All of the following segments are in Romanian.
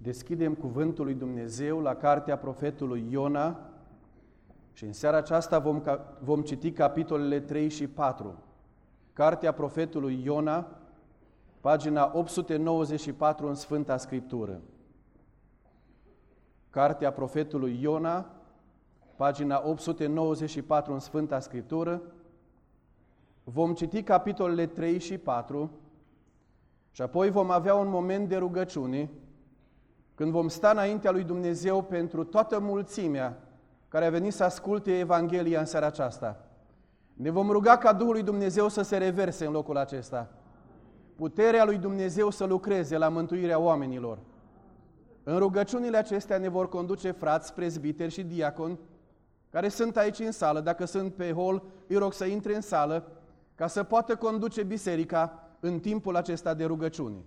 Deschidem cuvântul lui Dumnezeu la cartea profetului Iona și în seara aceasta vom citi capitolele 3 și 4. Cartea profetului Iona, pagina 894 în Sfânta Scriptură. Cartea profetului Iona, pagina 894 în Sfânta Scriptură. Vom citi capitolele 3 și 4 și apoi vom avea un moment de rugăciune când vom sta înaintea lui Dumnezeu pentru toată mulțimea care a venit să asculte Evanghelia în seara aceasta. Ne vom ruga ca Duhul lui Dumnezeu să se reverse în locul acesta. Puterea lui Dumnezeu să lucreze la mântuirea oamenilor. În rugăciunile acestea ne vor conduce frați, prezbiteri și diaconi care sunt aici în sală. Dacă sunt pe hol, îi rog să intre în sală ca să poată conduce biserica în timpul acesta de rugăciune.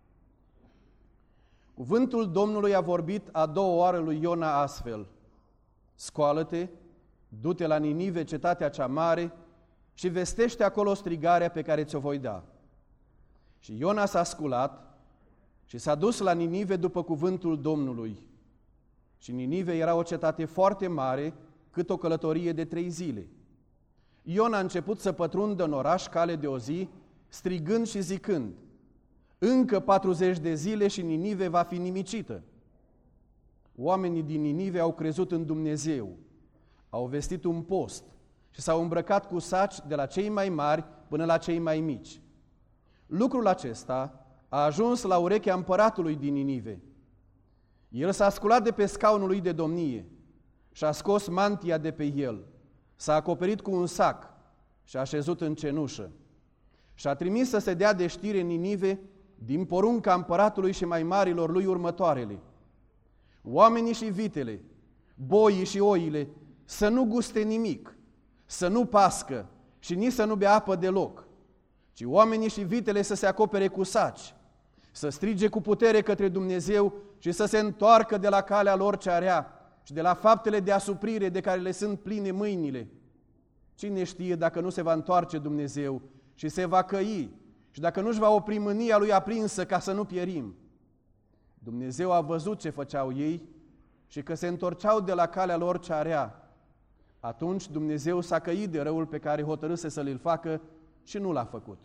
Cuvântul Domnului a vorbit a doua oară lui Iona astfel: Scoală-te, du-te la Ninive, cetatea cea mare, și vestește acolo strigarea pe care ți-o voi da. Și Iona s-a sculat și s-a dus la Ninive după cuvântul Domnului. Și Ninive era o cetate foarte mare, cât o călătorie de 3 zile. Iona a început să pătrundă în oraș cale de o zi, strigând și zicând: încă 40 de zile și Ninive va fi nimicită. Oamenii din Ninive au crezut în Dumnezeu, au vestit un post și s-au îmbrăcat cu saci de la cei mai mari până la cei mai mici. Lucrul acesta a ajuns la urechea împăratului din Ninive. El s-a sculat de pe scaunul lui de domnie și a scos mantia de pe el, s-a acoperit cu un sac și a așezut în cenușă. Și a trimis să se dea de știre în Ninive din porunca împăratului și mai marilor lui următoarele: oamenii și vitele, boii și oile să nu guste nimic, să nu pască și nici să nu bea apă deloc, ci oamenii și vitele să se acopere cu saci, să strige cu putere către Dumnezeu și să se întoarcă de la calea lor cea rea și de la faptele de asuprire de care le sunt pline mâinile. Cine știe dacă nu se va întoarce Dumnezeu și se va căi și dacă nu-și va opri mânia lui aprinsă ca să nu pierim. Dumnezeu a văzut ce făceau ei și că se întorceau de la calea lor cea rea. Atunci Dumnezeu s-a căit de răul pe care hotărâse să l facă și nu l-a făcut.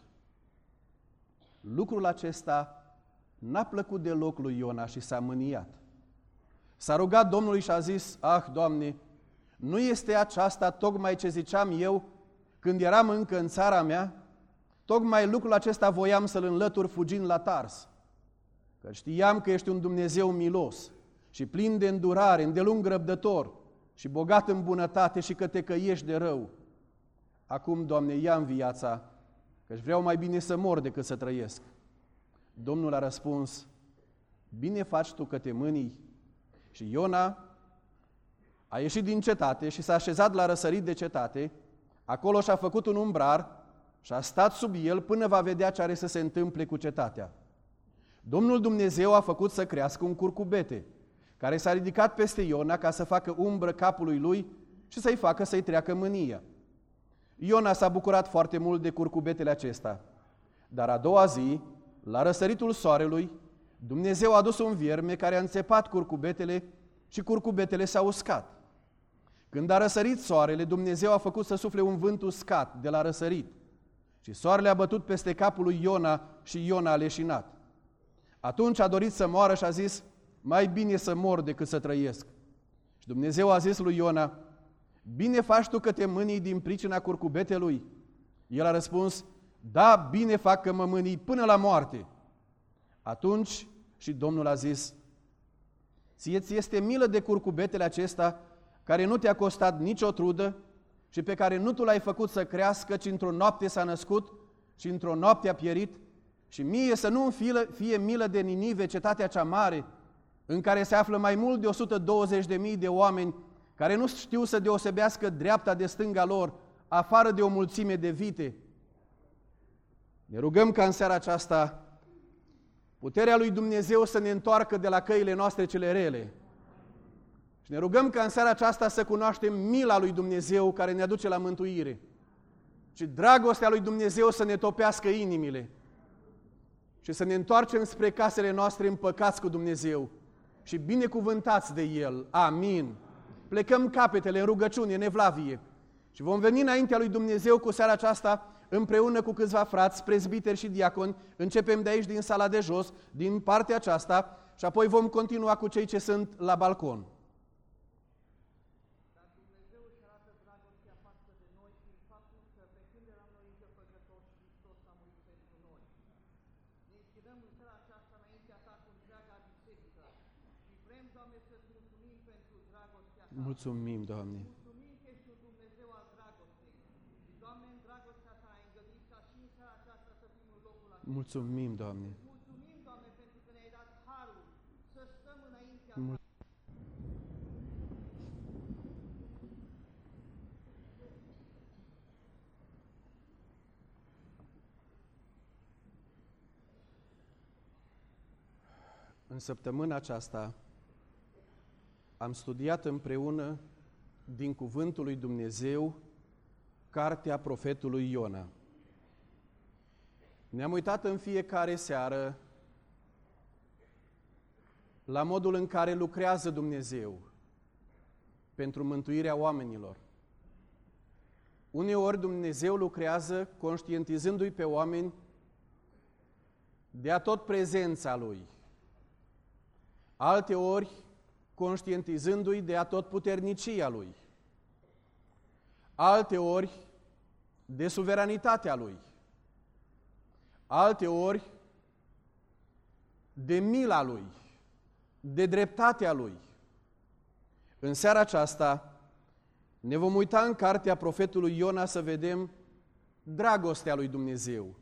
Lucrul acesta n-a plăcut deloc lui Iona și s-a mâniat. S-a rugat Domnului și a zis: ah, Doamne, nu este aceasta tocmai ce ziceam eu când eram încă în țara mea? Tocmai lucrul acesta voiam să-l înlătur fugind la Tars, că știam că ești un Dumnezeu milos și plin de îndurare, îndelung răbdător și bogat în bunătate și că te căiești de rău. Acum, Doamne, ia-mi viața, că-și vreau mai bine să mor decât să trăiesc. Domnul a răspuns: bine faci tu că te mânii. Și Iona a ieșit din cetate și s-a așezat la răsărit de cetate. Acolo și-a făcut un umbrar și a stat sub el până va vedea ce are să se întâmple cu cetatea. Domnul Dumnezeu a făcut să crească un curcubete, care s-a ridicat peste Iona ca să facă umbră capului lui și să-i facă să-i treacă mânia. Iona s-a bucurat foarte mult de curcubetele acesta. Dar a doua zi, la răsăritul soarelui, Dumnezeu a adus un vierme care a înțepat curcubetele și curcubetele s-au uscat. Când a răsărit soarele, Dumnezeu a făcut să sufle un vânt uscat de la răsărit și soarele a bătut peste capul lui Iona și Iona a leșinat. Atunci a dorit să moară și a zis: mai bine să mor decât să trăiesc. Și Dumnezeu a zis lui Iona: bine faci tu că te mânii din pricina curcubetelui? El a răspuns: da, bine fac că mă mânii până la moarte. Atunci și Domnul a zis: ție-ți este milă de curcubetele acesta, care nu te-a costat nicio trudă și pe care nu tu l-ai făcut să crească, ci într-o noapte s-a născut și într-o noapte a pierit? Și mie să nu fie milă de Ninive, cetatea cea mare, în care se află mai mult de 120.000 de oameni care nu știu să deosebească dreapta de stânga lor, afară de o mulțime de vite. Ne rugăm ca în seara aceasta puterea lui Dumnezeu să ne întoarcă de la căile noastre cele rele. Și ne rugăm ca în seara aceasta să cunoaștem mila lui Dumnezeu care ne aduce la mântuire. Și dragostea lui Dumnezeu să ne topească inimile. Și să ne întoarcem spre casele noastre împăcați cu Dumnezeu. și binecuvântați de El. Amin. Plecăm capetele în rugăciune, în evlavie și vom veni înaintea lui Dumnezeu cu seara aceasta împreună cu câțiva frați, prezbiteri și diaconi. Începem de aici, din sala de jos, din partea aceasta și apoi vom continua cu cei ce sunt la balcon. Mulțumim, Doamne! Mulțumim că ești un Dumnezeu al dragostei. Și, Doamne, în dragostea Ta ai îngăduit ca și în seara aceasta să fim în locul acesta. Mulțumim, Doamne! Mulțumim, Doamne, pentru că ne-ai dat harul să stăm înaintea Ta. În săptămâna aceasta am studiat împreună din Cuvântul lui Dumnezeu cartea profetului Iona. Ne-am uitat în fiecare seară la modul în care lucrează Dumnezeu pentru mântuirea oamenilor. Uneori Dumnezeu lucrează conștientizându-i pe oameni de atot prezența Lui. Alteori conștientizându-i de atotputernicia Lui. Alteori de suveranitatea Lui. Alteori de mila Lui, de dreptatea Lui. În seara aceasta ne vom uita în cartea profetului Iona să vedem dragostea lui Dumnezeu.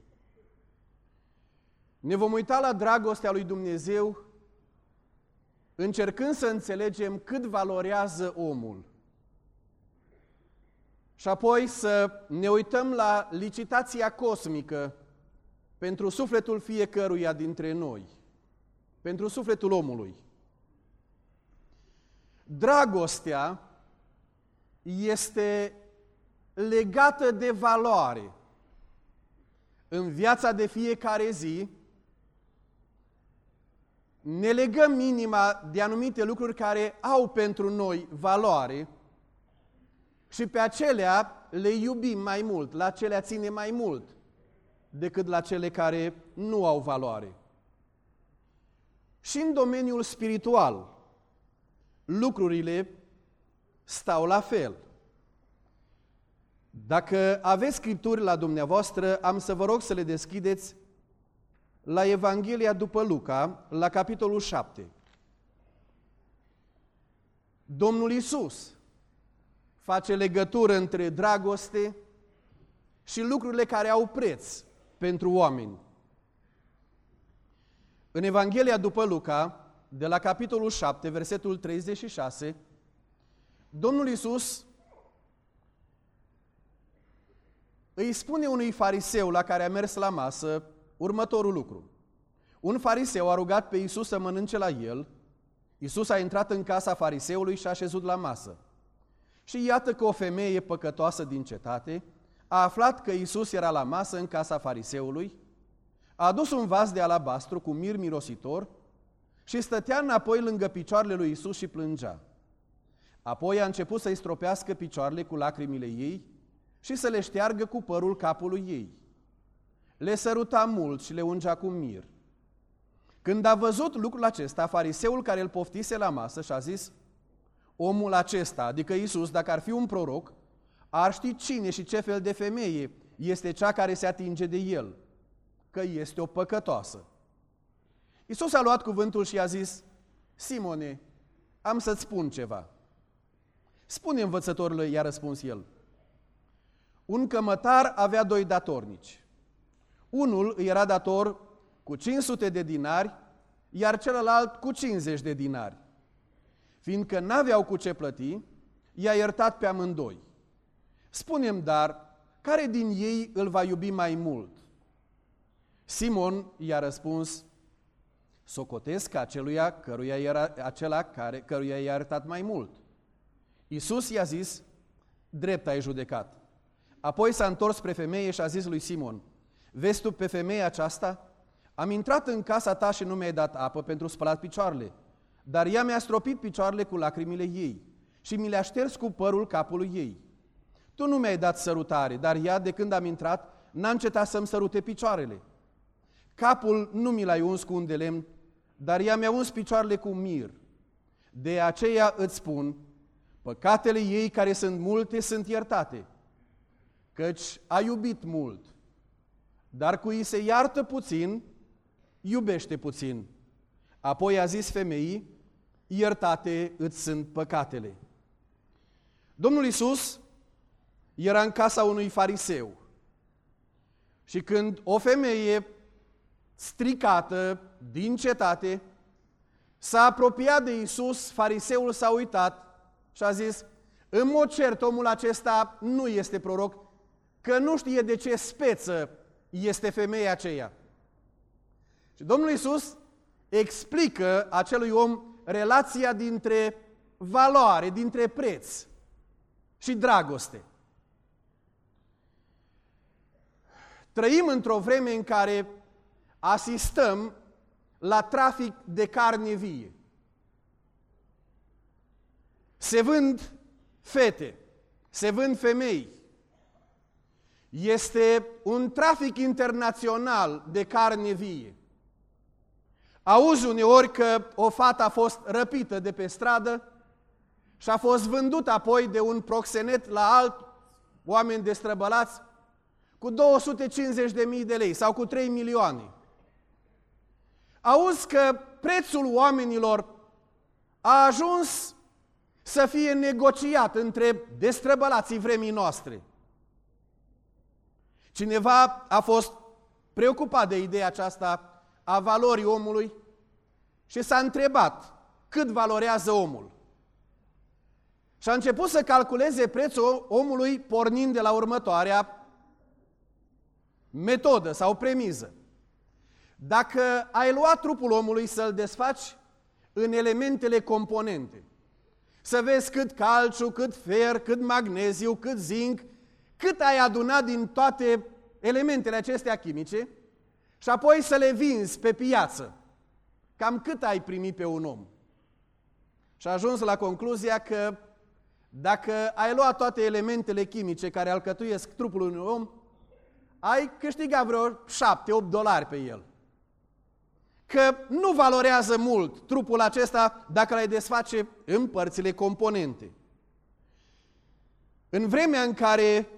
Ne vom uita la dragostea lui Dumnezeu încercând să înțelegem cât valorează omul. Și apoi să ne uităm la licitația cosmică pentru sufletul fiecăruia dintre noi, pentru sufletul omului. Dragostea este legată de valoare. În viața de fiecare zi ne legăm inima de anumite lucruri care au pentru noi valoare și pe acelea le iubim mai mult, la acelea ținem mai mult decât la cele care nu au valoare. Și în domeniul spiritual, lucrurile stau la fel. Dacă aveți scripturi la dumneavoastră, am să vă rog să le deschideți la Evanghelia după Luca, la capitolul 7. Domnul Iisus face legătură între dragoste și lucrurile care au preț pentru oameni. În Evanghelia după Luca, de la capitolul 7, versetul 36, Domnul Iisus îi spune unui fariseu la care a mers la masă următorul lucru. Un fariseu a rugat pe Iisus să mănânce la el. Iisus a intrat în casa fariseului și a așezut la masă. Și iată că o femeie păcătoasă din cetate a aflat că Iisus era la masă în casa fariseului, a adus un vas de alabastru cu mir mirositor și stătea înapoi lângă picioarele lui Iisus și plângea. Apoi a început să-i stropească picioarele cu lacrimile ei și să le șteargă cu părul capului ei. Le săruta mult și le ungea cu mir. Când a văzut lucrul acesta, fariseul care îl poftise la masă și-a zis: omul acesta, adică Iisus, dacă ar fi un proroc, ar ști cine și ce fel de femeie este cea care se atinge de el, că este o păcătoasă. Iisus a luat cuvântul și i-a zis: Simone, am să-ți spun ceva. Spune, învățătorule, i-a răspuns el. Un cămătar avea 2 datornici. Unul îi era dator cu 500 de dinari, iar celălalt cu 50 de dinari. Fiindcă n-aveau cu ce plăti, i-a iertat pe amândoi. Spune-mi, dar, care din ei îl va iubi mai mult? Simon i-a răspuns: socotesc căruia i-a iertat mai mult. Iisus i-a zis: drept ai judecat. Apoi s-a întors spre femeie și a zis lui Simon: vezi tu pe femeia aceasta? Am intrat în casa ta și nu mi-ai dat apă pentru spălat picioarele, dar ea mi-a stropit picioarele cu lacrimile ei și mi le-a șters cu părul capului ei. Tu nu mi-ai dat sărutare, dar ea, de când am intrat, n-a încetat să-mi sărute picioarele. Capul nu mi l-ai uns cu un de lemn, dar ea mi-a uns picioarele cu mir. De aceea îți spun, păcatele ei care sunt multe sunt iertate, căci a iubit mult. Dar cui se iartă puțin, iubește puțin. Apoi a zis femeii, iertate îți sunt păcatele. Domnul Iisus era în casa unui fariseu. Și când o femeie stricată din cetate s-a apropiat de Iisus, fariseul s-a uitat și a zis, în mod cert, omul acesta nu este proroc, că nu știe de ce speță este femeia aceea. Și Domnul Iisus explică acelui om relația dintre valoare, dintre preț și dragoste. Trăim într-o vreme în care asistăm la trafic de carne vie. Se vând fete, se vând femei. Este un trafic internațional de carne vie. Auzi uneori că o fată a fost răpită de pe stradă și a fost vândută apoi de un proxenet la alt oameni destrăbălați cu 250.000 de lei sau cu 3 milioane. Auzi că prețul oamenilor a ajuns să fie negociat între destrăbălații vremii noastre. Cineva a fost preocupat de ideea aceasta a valorii omului și s-a întrebat cât valorează omul. Și a început să calculeze prețul omului pornind de la următoarea metodă sau premiză. Dacă ai luat trupul omului să-l desfaci în elementele componente, să vezi cât calciu, cât fer, cât magneziu, cât zinc, cât ai adunat din toate elementele acestea chimice și apoi să le vinzi pe piață, cam cât ai primit pe un om. Și a ajuns la concluzia că dacă ai luat toate elementele chimice care alcătuiesc trupul unui om, ai câștigat vreo $7-8 pe el. Că nu valorează mult trupul acesta dacă l-ai desface în părțile componente. În vremea în care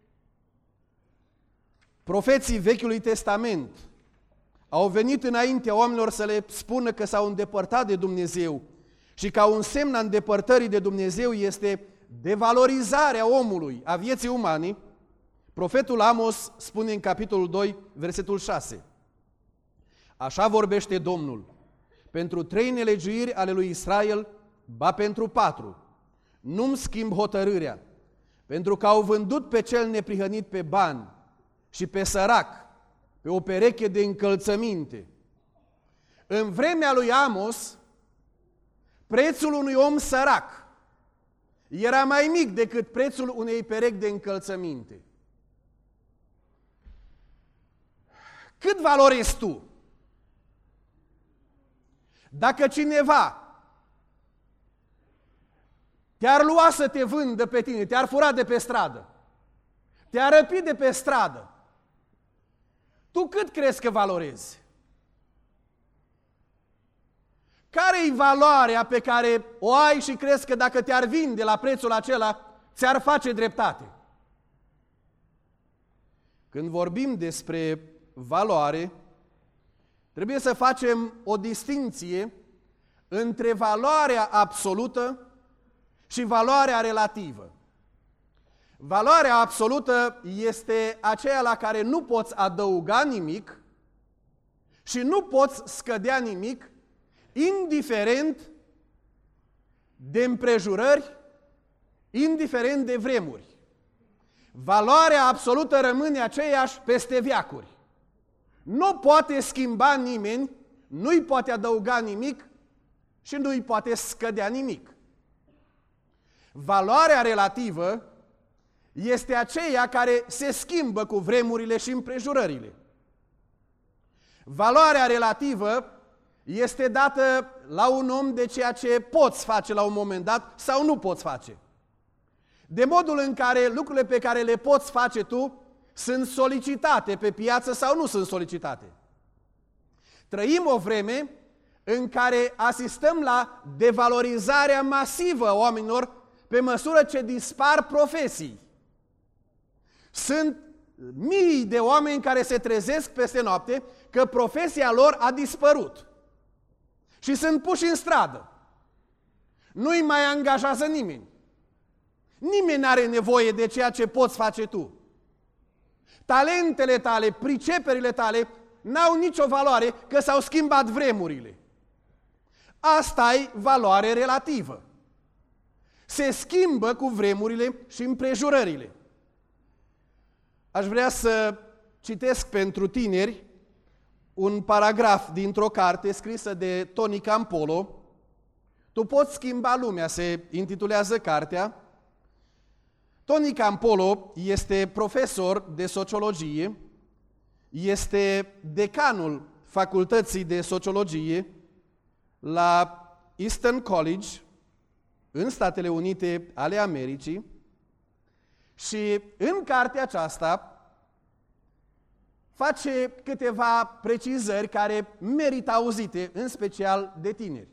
profeții Vechiului Testament au venit înaintea oamenilor să le spună că s-au îndepărtat de Dumnezeu și ca un semn al îndepărtării de Dumnezeu este devalorizarea omului, a vieții umane, profetul Amos spune în capitolul 2, versetul 6. Așa vorbește Domnul, pentru 3 nelegiuiri ale lui Israel, ba pentru 4, nu-mi schimb hotărârea, pentru că au vândut pe cel neprihănit pe bani și pe sărac, pe o pereche de încălțăminte. În vremea lui Amos, prețul unui om sărac era mai mic decât prețul unei perechi de încălțăminte. Cât valorezi tu? Dacă cineva te-ar lua să te vândă pe tine, te-ar fura de pe stradă, te-ar răpi de pe stradă, tu cât crezi că valorezi? Care-i valoarea pe care o ai și crezi că dacă te-ar vinde la prețul acela, ți-ar face dreptate? Când vorbim despre valoare, trebuie să facem o distinție între valoarea absolută și valoarea relativă. Valoarea absolută este aceea la care nu poți adăuga nimic și nu poți scădea nimic, indiferent de împrejurări, indiferent de vremuri. Valoarea absolută rămâne aceeași peste veacuri. Nu poate schimba nimeni, nu-i poate adăuga nimic și nu-i poate scădea nimic. Valoarea relativă este aceea care se schimbă cu vremurile și împrejurările. Valoarea relativă este dată la un om de ceea ce poți face la un moment dat sau nu poți face. De modul în care lucrurile pe care le poți face tu sunt solicitate pe piață sau nu sunt solicitate. Trăim o vreme în care asistăm la devalorizarea masivă a oamenilor pe măsură ce dispar profesii. Sunt mii de oameni care se trezesc peste noapte că profesia lor a dispărut. Și sunt puși în stradă. Nu-i mai angajează nimeni. Nimeni nu are nevoie de ceea ce poți face tu. Talentele tale, priceperile tale n-au nicio valoare că s-au schimbat vremurile. Asta-i valoare relativă. Se schimbă cu vremurile și împrejurările. Aș vrea să citesc pentru tineri un paragraf dintr-o carte scrisă de Tony Campolo. Tu poți schimba lumea, se intitulează cartea. Tony Campolo este profesor de sociologie, este decanul facultății de sociologie la Eastern College, în Statele Unite ale Americii, și în cartea aceasta face câteva precizări care merită auzite, în special de tineri.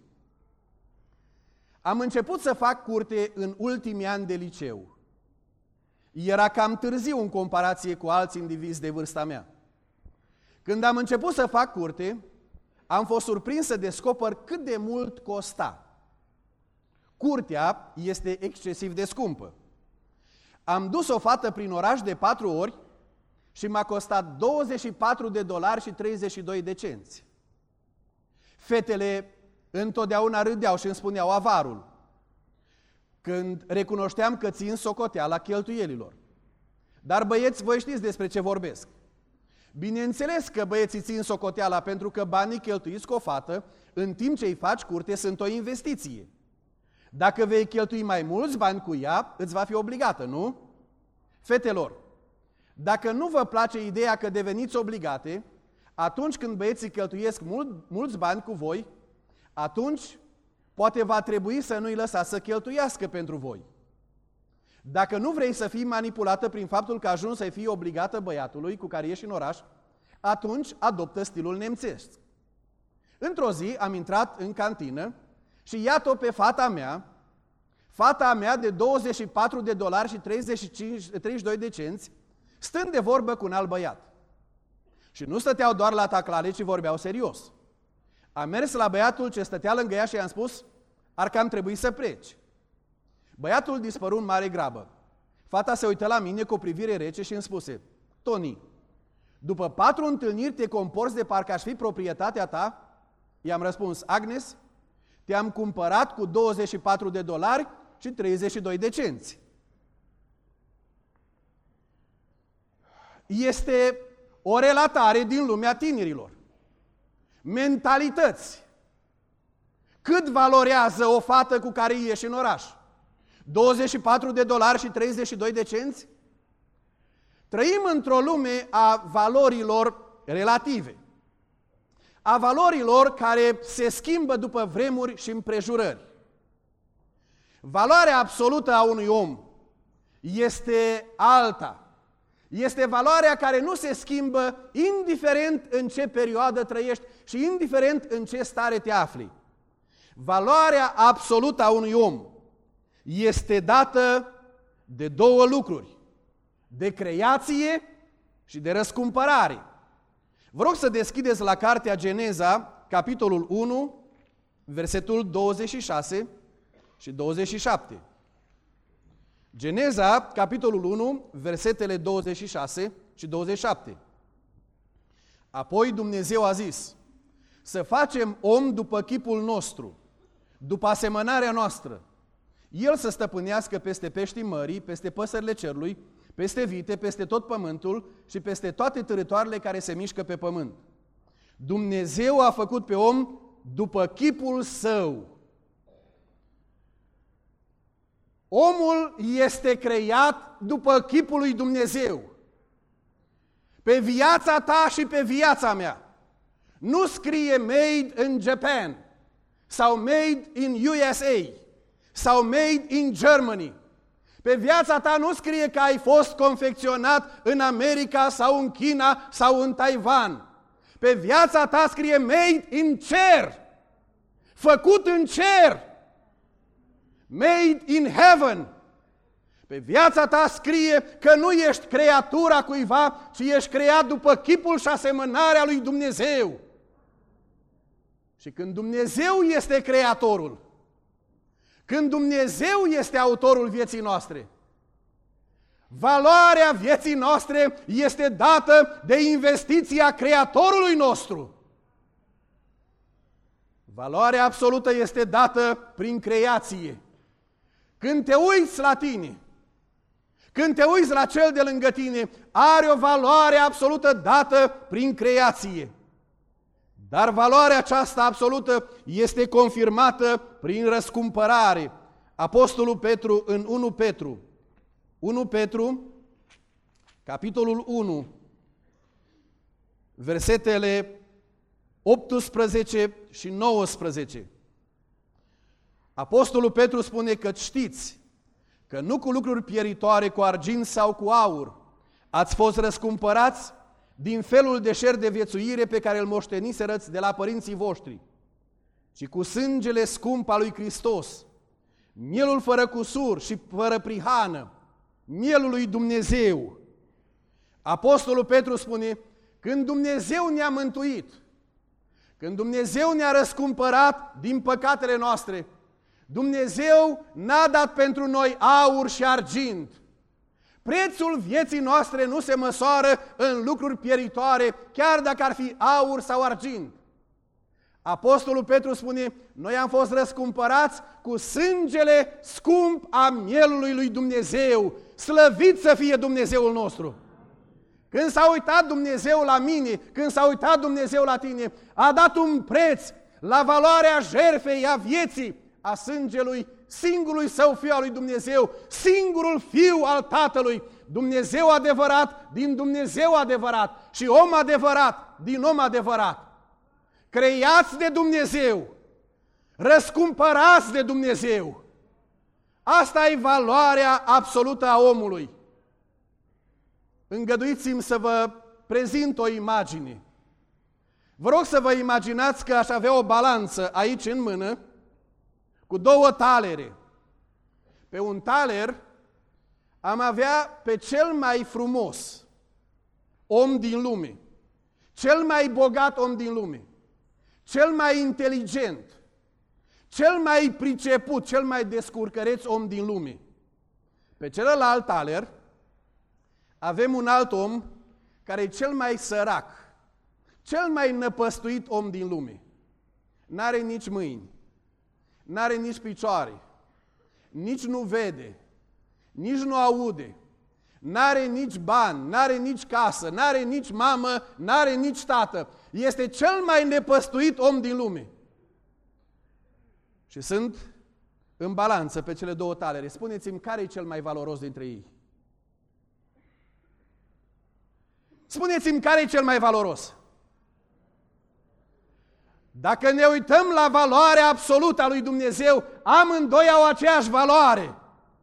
Am început să fac curte în ultimii ani de liceu. Era cam târziu în comparație cu alți indivizi de vârsta mea. Când am început să fac curte, am fost surprins să descoper cât de mult costa. Curtea este excesiv de scumpă. Am dus o fată prin oraș de 4 ori și m-a costat $24 și 32 de cenți. Fetele întotdeauna râdeau și îmi spuneau avarul, când recunoșteam că țin socoteala cheltuielilor. Dar băieți, voi știți despre ce vorbesc. Bineînțeles că băieții țin socoteala pentru că banii cheltuiți cu o fată, în timp ce îi faci curte, sunt o investiție. Dacă vei cheltui mai mulți bani cu ea, îți va fi obligată, nu? Fetelor, dacă nu vă place ideea că deveniți obligate, atunci când băieții cheltuiesc mulți bani cu voi, atunci poate va trebui să nu-i lăsați să cheltuiască pentru voi. Dacă nu vrei să fii manipulată prin faptul că ajungi să fii obligată băiatului cu care ieși în oraș, atunci adoptă stilul nemțesc. Într-o zi am intrat în cantină și iată-o pe fata mea de $24 și 32 de cenți, stând de vorbă cu un alt băiat. Și nu stăteau doar la taclare, ci vorbeau serios. Am mers la băiatul ce stătea lângă ea și i-am spus, ar cam trebui să pleci. Băiatul dispăru în mare grabă. Fata se uită la mine cu o privire rece și îmi spuse, Tony, după 4 întâlniri te comporți de parcă aș fi proprietatea ta? I-am răspuns, Agnes, te-am cumpărat cu $24 și 32 de cenți. Este o relatare din lumea tinerilor. Mentalități. Cât valorează o fată cu care ieși în oraș? $24 și 32 de cenți? Trăim într-o lume a valorilor relative. A valorilor care se schimbă după vremuri și împrejurări. Valoarea absolută a unui om este alta. Este valoarea care nu se schimbă indiferent în ce perioadă trăiești și indiferent în ce stare te afli. Valoarea absolută a unui om este dată de 2 lucruri, de creație și de răscumpărare. Vă rog să deschideți la cartea Geneza, capitolul 1, versetul 26 și 27. Geneza, capitolul 1, versetele 26 și 27. Apoi Dumnezeu a zis, să facem om după chipul nostru, după asemănarea noastră. El să stăpânească peste peștii mării, peste păsările cerului, peste vite, peste tot pământul și peste toate târătoarele care se mișcă pe pământ. Dumnezeu a făcut pe om după chipul său. Omul este creat după chipul lui Dumnezeu. Pe viața ta și pe viața mea. Nu scrie made in Japan sau made in USA sau made in Germany. Pe viața ta nu scrie că ai fost confecționat în America sau în China sau în Taiwan. Pe viața ta scrie made in cer, făcut în cer, made in heaven. Pe viața ta scrie că nu ești creatura cuiva, ci ești creat după chipul și asemănarea lui Dumnezeu. Și când Dumnezeu este creatorul, când Dumnezeu este autorul vieții noastre, valoarea vieții noastre este dată de investiția creatorului nostru. Valoarea absolută este dată prin creație. Când te uiți la tine, când te uiți la cel de lângă tine, are o valoare absolută dată prin creație. Dar valoarea aceasta absolută este confirmată prin răscumpărare. Apostolul Petru în 1 Petru, capitolul 1, versetele 18 și 19. Apostolul Petru spune că știți că nu cu lucruri pieritoare, cu argint sau cu aur, ați fost răscumpărați din felul de șer de viețuire pe care îl moșteniserăți de la părinții voștri, ci cu sângele scump al lui Hristos, mielul fără cusur și fără prihană, mielul lui Dumnezeu. Apostolul Petru spune, când Dumnezeu ne-a mântuit, când Dumnezeu ne-a răscumpărat din păcatele noastre, Dumnezeu n-a dat pentru noi aur și argint. Prețul vieții noastre nu se măsoară în lucruri pieritoare, chiar dacă ar fi aur sau argint. Apostolul Petru spune, noi am fost răscumpărați cu sângele scump a mielului lui Dumnezeu. Slăvit să fie Dumnezeul nostru! Când s-a uitat Dumnezeu la mine, când s-a uitat Dumnezeu la tine, a dat un preț la valoarea jertfei, a vieții, a sângelui singurului Său Fiu al lui Dumnezeu, singurul Fiu al Tatălui, Dumnezeu adevărat din Dumnezeu adevărat și om adevărat din om adevărat. Creați de Dumnezeu, răscumpărați de Dumnezeu. Asta e valoarea absolută a omului. Îngăduiți-mi să vă prezint o imagine. Vă rog să vă imaginați că aș avea o balanță aici în mână cu două talere. Pe un taler am avea pe cel mai frumos om din lume, cel mai bogat om din lume, cel mai inteligent, cel mai priceput, cel mai descurcăreț om din lume. Pe celălalt taler avem un alt om care e cel mai sărac, cel mai năpăstuit om din lume. N-are nici mâini, n-are nici picioare, nici nu vede, nici nu aude, n-are nici bani, n-are nici casă, n-are nici mamă, n-are nici tată. Este cel mai nepăstuit om din lume. Și sunt în balanță pe cele două talere. Spuneți-mi care e cel mai valoros dintre ei. Spuneți-mi care e cel mai valoros. Dacă ne uităm la valoarea absolută a lui Dumnezeu, amândoi au aceeași valoare.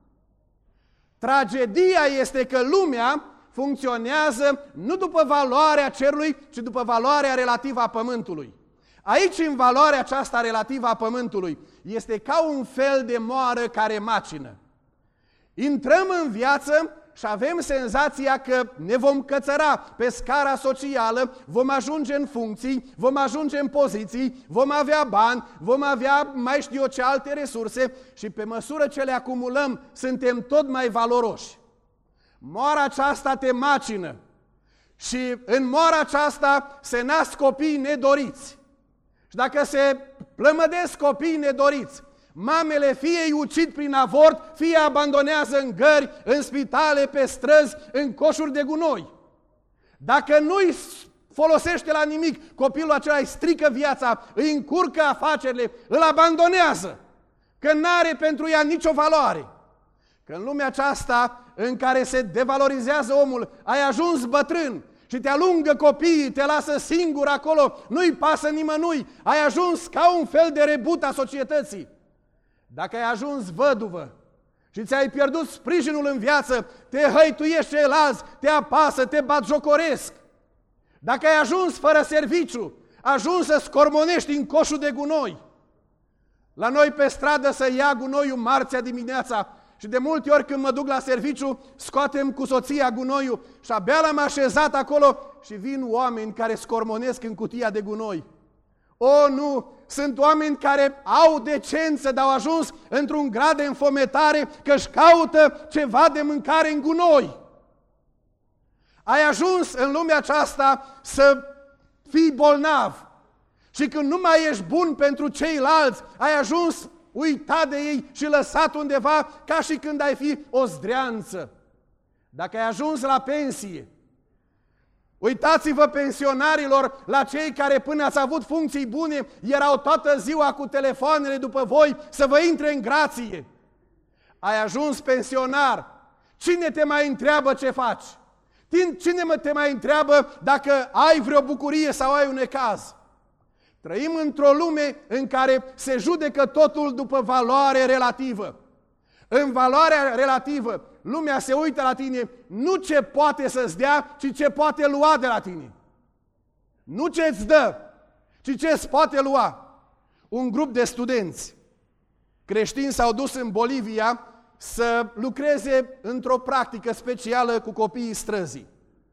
Tragedia este că lumea funcționează nu după valoarea cerului, ci după valoarea relativă a pământului. Aici, în valoarea aceasta relativă a pământului, este ca un fel de moară care macină. Intrăm în viață și avem senzația că ne vom cățăra pe scara socială, vom ajunge în funcții, vom ajunge în poziții, vom avea bani, vom avea mai știu eu ce alte resurse și pe măsură ce le acumulăm, suntem tot mai valoroși. Moara aceasta te macină și în moara aceasta se nasc copii nedoriți. Și dacă se plămădesc copii nedoriți, mamele fie îi ucid prin avort, fie abandonează în gări, în spitale, pe străzi, în coșuri de gunoi. Dacă nu îi folosește la nimic, copilul acela îi strică viața, îi încurcă afacerile, îl abandonează, că n-are pentru ea nicio valoare. Că în lumea aceasta în care se devalorizează omul, ai ajuns bătrân și te alungă copiii, te lasă singur acolo, nu-i pasă nimănui, ai ajuns ca un fel de rebut a societății. Dacă ai ajuns văduvă și ți-ai pierdut sprijinul în viață, te hăituiești ceilalți, te apasă, te batjocoresc. Dacă ai ajuns fără serviciu, ajungi să scormonești în coșul de gunoi. La noi pe stradă să ia gunoiul marțea dimineața și de multe ori când mă duc la serviciu, scoatem cu soția gunoiul și abia l-am așezat acolo și vin oameni care scormonesc în cutia de gunoi. O, nu! Sunt oameni care au decență, dar au ajuns într-un grad de înfometare că își caută ceva de mâncare în gunoi. Ai ajuns în lumea aceasta să fii bolnav și când nu mai ești bun pentru ceilalți, ai ajuns uitat de ei și lăsat undeva ca și când ai fi o zdreanță. Dacă ai ajuns la pensie, uitați-vă pensionarilor, la cei care până ați avut funcții bune, erau toată ziua cu telefoanele după voi să vă intre în grație. Ai ajuns pensionar, cine te mai întreabă ce faci? Cine te mai întreabă dacă ai vreo bucurie sau ai un necaz? Trăim într-o lume în care se judecă totul după valoare relativă. În valoarea relativă, lumea se uită la tine nu ce poate să-ți dea, ci ce poate lua de la tine. Nu ce îți dă, ci ce îți poate lua. Un grup de studenți creștini s-au dus în Bolivia să lucreze într-o practică specială cu copiii străzii.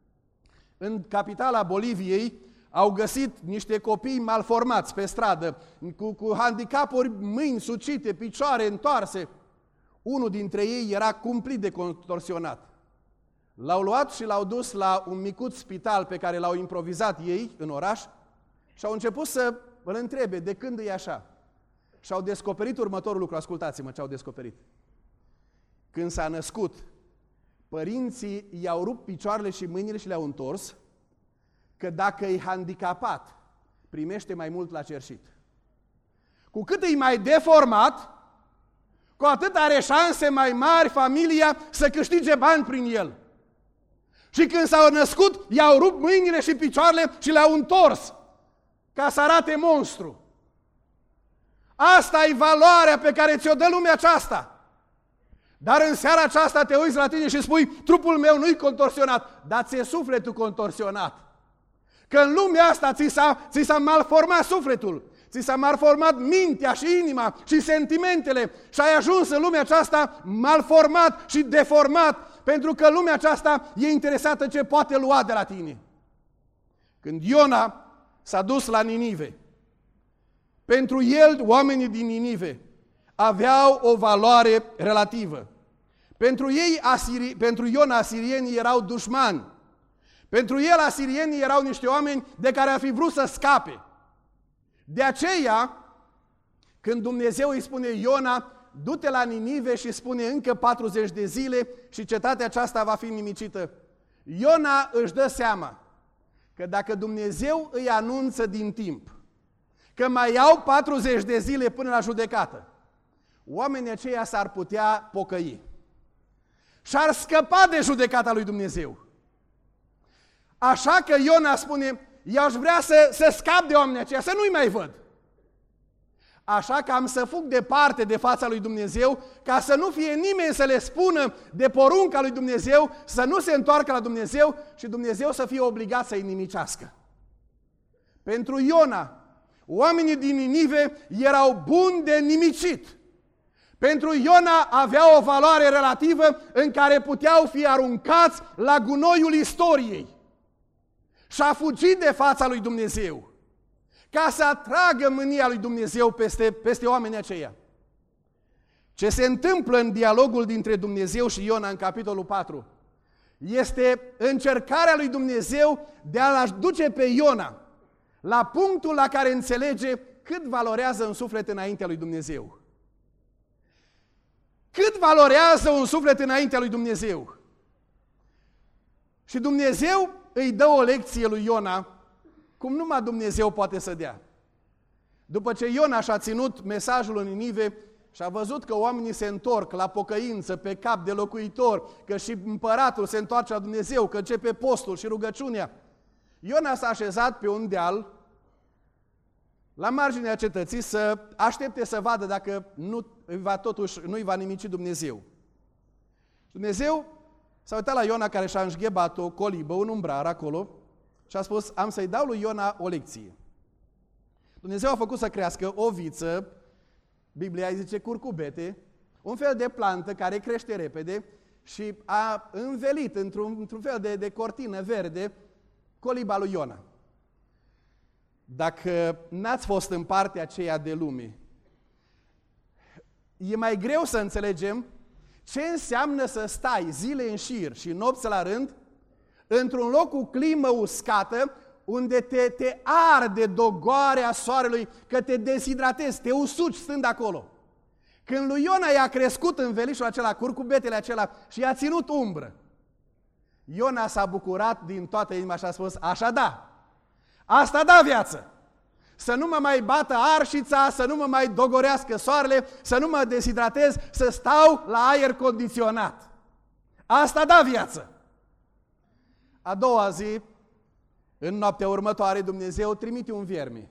În capitala Boliviei au găsit niște copii malformați pe stradă, cu handicapuri, mâini sucite, picioare întoarse. Unul dintre ei era cumplit de contorsionat. L-au luat și l-au dus la un micuț spital pe care l-au improvizat ei în oraș și au început să îl întrebe de când e așa. Și au descoperit următorul lucru, ascultați-mă ce au descoperit. Când s-a născut, părinții i-au rupt picioarele și mâinile și le-au întors, că dacă e handicapat, primește mai mult la cerșit. Cu cât e mai deformat, cu atât are șanse mai mari familia să câștige bani prin el. Și când s-au născut, i-au rupt mâinile și picioarele și le-au întors, ca să arate monstru. Asta e valoarea pe care ți-o dă lumea aceasta. Dar în seara aceasta te uiți la tine și spui, trupul meu nu-i contorsionat, dar ți-e sufletul contorsionat. Că în lumea asta ți s-a malformat sufletul, ți s-a malformat mintea și inima și sentimentele și ai ajuns în lumea aceasta malformat și deformat, pentru că lumea aceasta e interesată ce poate lua de la tine. Când Iona s-a dus la Ninive, pentru el, oamenii din Ninive aveau o valoare relativă. Pentru Iona, asirienii erau dușmani. Pentru el, asirienii erau niște oameni de care ar fi vrut să scape. De aceea, când Dumnezeu îi spune Iona, du-te la Ninive și spune încă 40 de zile și cetatea aceasta va fi nimicită. Iona își dă seama că dacă Dumnezeu îi anunță din timp că mai au 40 de zile până la judecată, oamenii aceia s-ar putea pocăi și-ar scăpa de judecata lui Dumnezeu. Așa că Iona spune, eu aș vrea să scap de oamenii aceia, să nu-i mai văd. Așa că am să fug departe de fața lui Dumnezeu, ca să nu fie nimeni să le spună de porunca lui Dumnezeu, să nu se întoarcă la Dumnezeu și Dumnezeu să fie obligat să-i nimicească. Pentru Iona, oamenii din Ninive erau buni de nimicit. Pentru Iona avea o valoare relativă în care puteau fi aruncați la gunoiul istoriei. Și a fugit de fața lui Dumnezeu, ca să atragă mânia lui Dumnezeu peste oamenii aceia. Ce se întâmplă în dialogul dintre Dumnezeu și Iona în capitolul 4 este încercarea lui Dumnezeu de a-l aduce pe Iona la punctul la care înțelege cât valorează un suflet înaintea lui Dumnezeu. Cât valorează un suflet înaintea lui Dumnezeu? Și Dumnezeu îi dă o lecție lui Iona, cum numai Dumnezeu poate să dea. După ce Iona și-a ținut mesajul în Ninive și a văzut că oamenii se întorc la pocăință, pe cap de locuitor, că și împăratul se întoarce la Dumnezeu, că începe postul și rugăciunea, Iona s-a așezat pe un deal, la marginea cetății, să aștepte să vadă dacă nu-i va nimici Dumnezeu. Dumnezeu s-a uitat la Iona, care și-a înșghebat o colibă, un umbrar acolo, și a spus: am să-i dau lui Iona o lecție. Dumnezeu a făcut să crească o viță, Biblia îi zice curcubete, un fel de plantă care crește repede, și a învelit într-un fel de cortină verde coliba lui Iona. Dacă n-ați fost în partea aceea de lume, e mai greu să înțelegem ce înseamnă să stai zile în șir și nopți la rând într-un loc cu climă uscată, unde te arde dogoarea soarelui, că te deshidratezi, te usuci stând acolo. Când lui Iona i-a crescut învelișul acela, curcubetele acela, și i-a ținut umbră, Iona s-a bucurat din toată inima și a spus: așa da, asta da viață! Să nu mă mai bată arșița, să nu mă mai dogorească soarele, să nu mă deshidratez, să stau la aer condiționat. Asta da viață! A doua zi, în noaptea următoare, Dumnezeu trimite un vierme.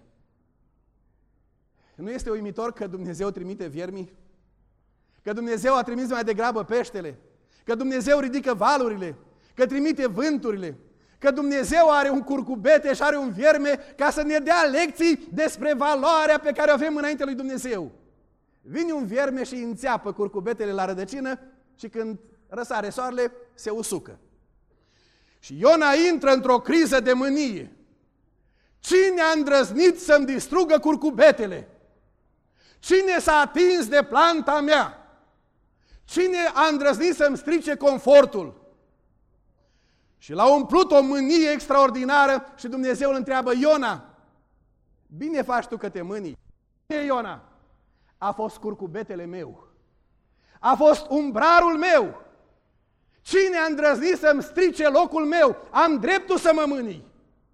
Nu este uimitor că Dumnezeu trimite viermi? Că Dumnezeu a trimis mai degrabă peștele? Că Dumnezeu ridică valurile? Că trimite vânturile? Că Dumnezeu are un curcubete și are un vierme ca să ne dea lecții despre valoarea pe care o avem înainte lui Dumnezeu? Vine un vierme și înțeapă curcubetele la rădăcină și când răsare soarele, se usucă. Și Iona intră într-o criză de mânie. Cine a îndrăznit să-mi distrugă curcubetele? Cine s-a atins de planta mea? Cine a îndrăznit să-mi strice confortul? Și l-a umplut o mânie extraordinară și Dumnezeu îl întreabă: Iona, bine faci tu că te mânii. Cine e Iona? A fost curcubetele meu. A fost umbrarul meu. Cine a îndrăznit să-mi strice locul meu? Am dreptul să mă mânii.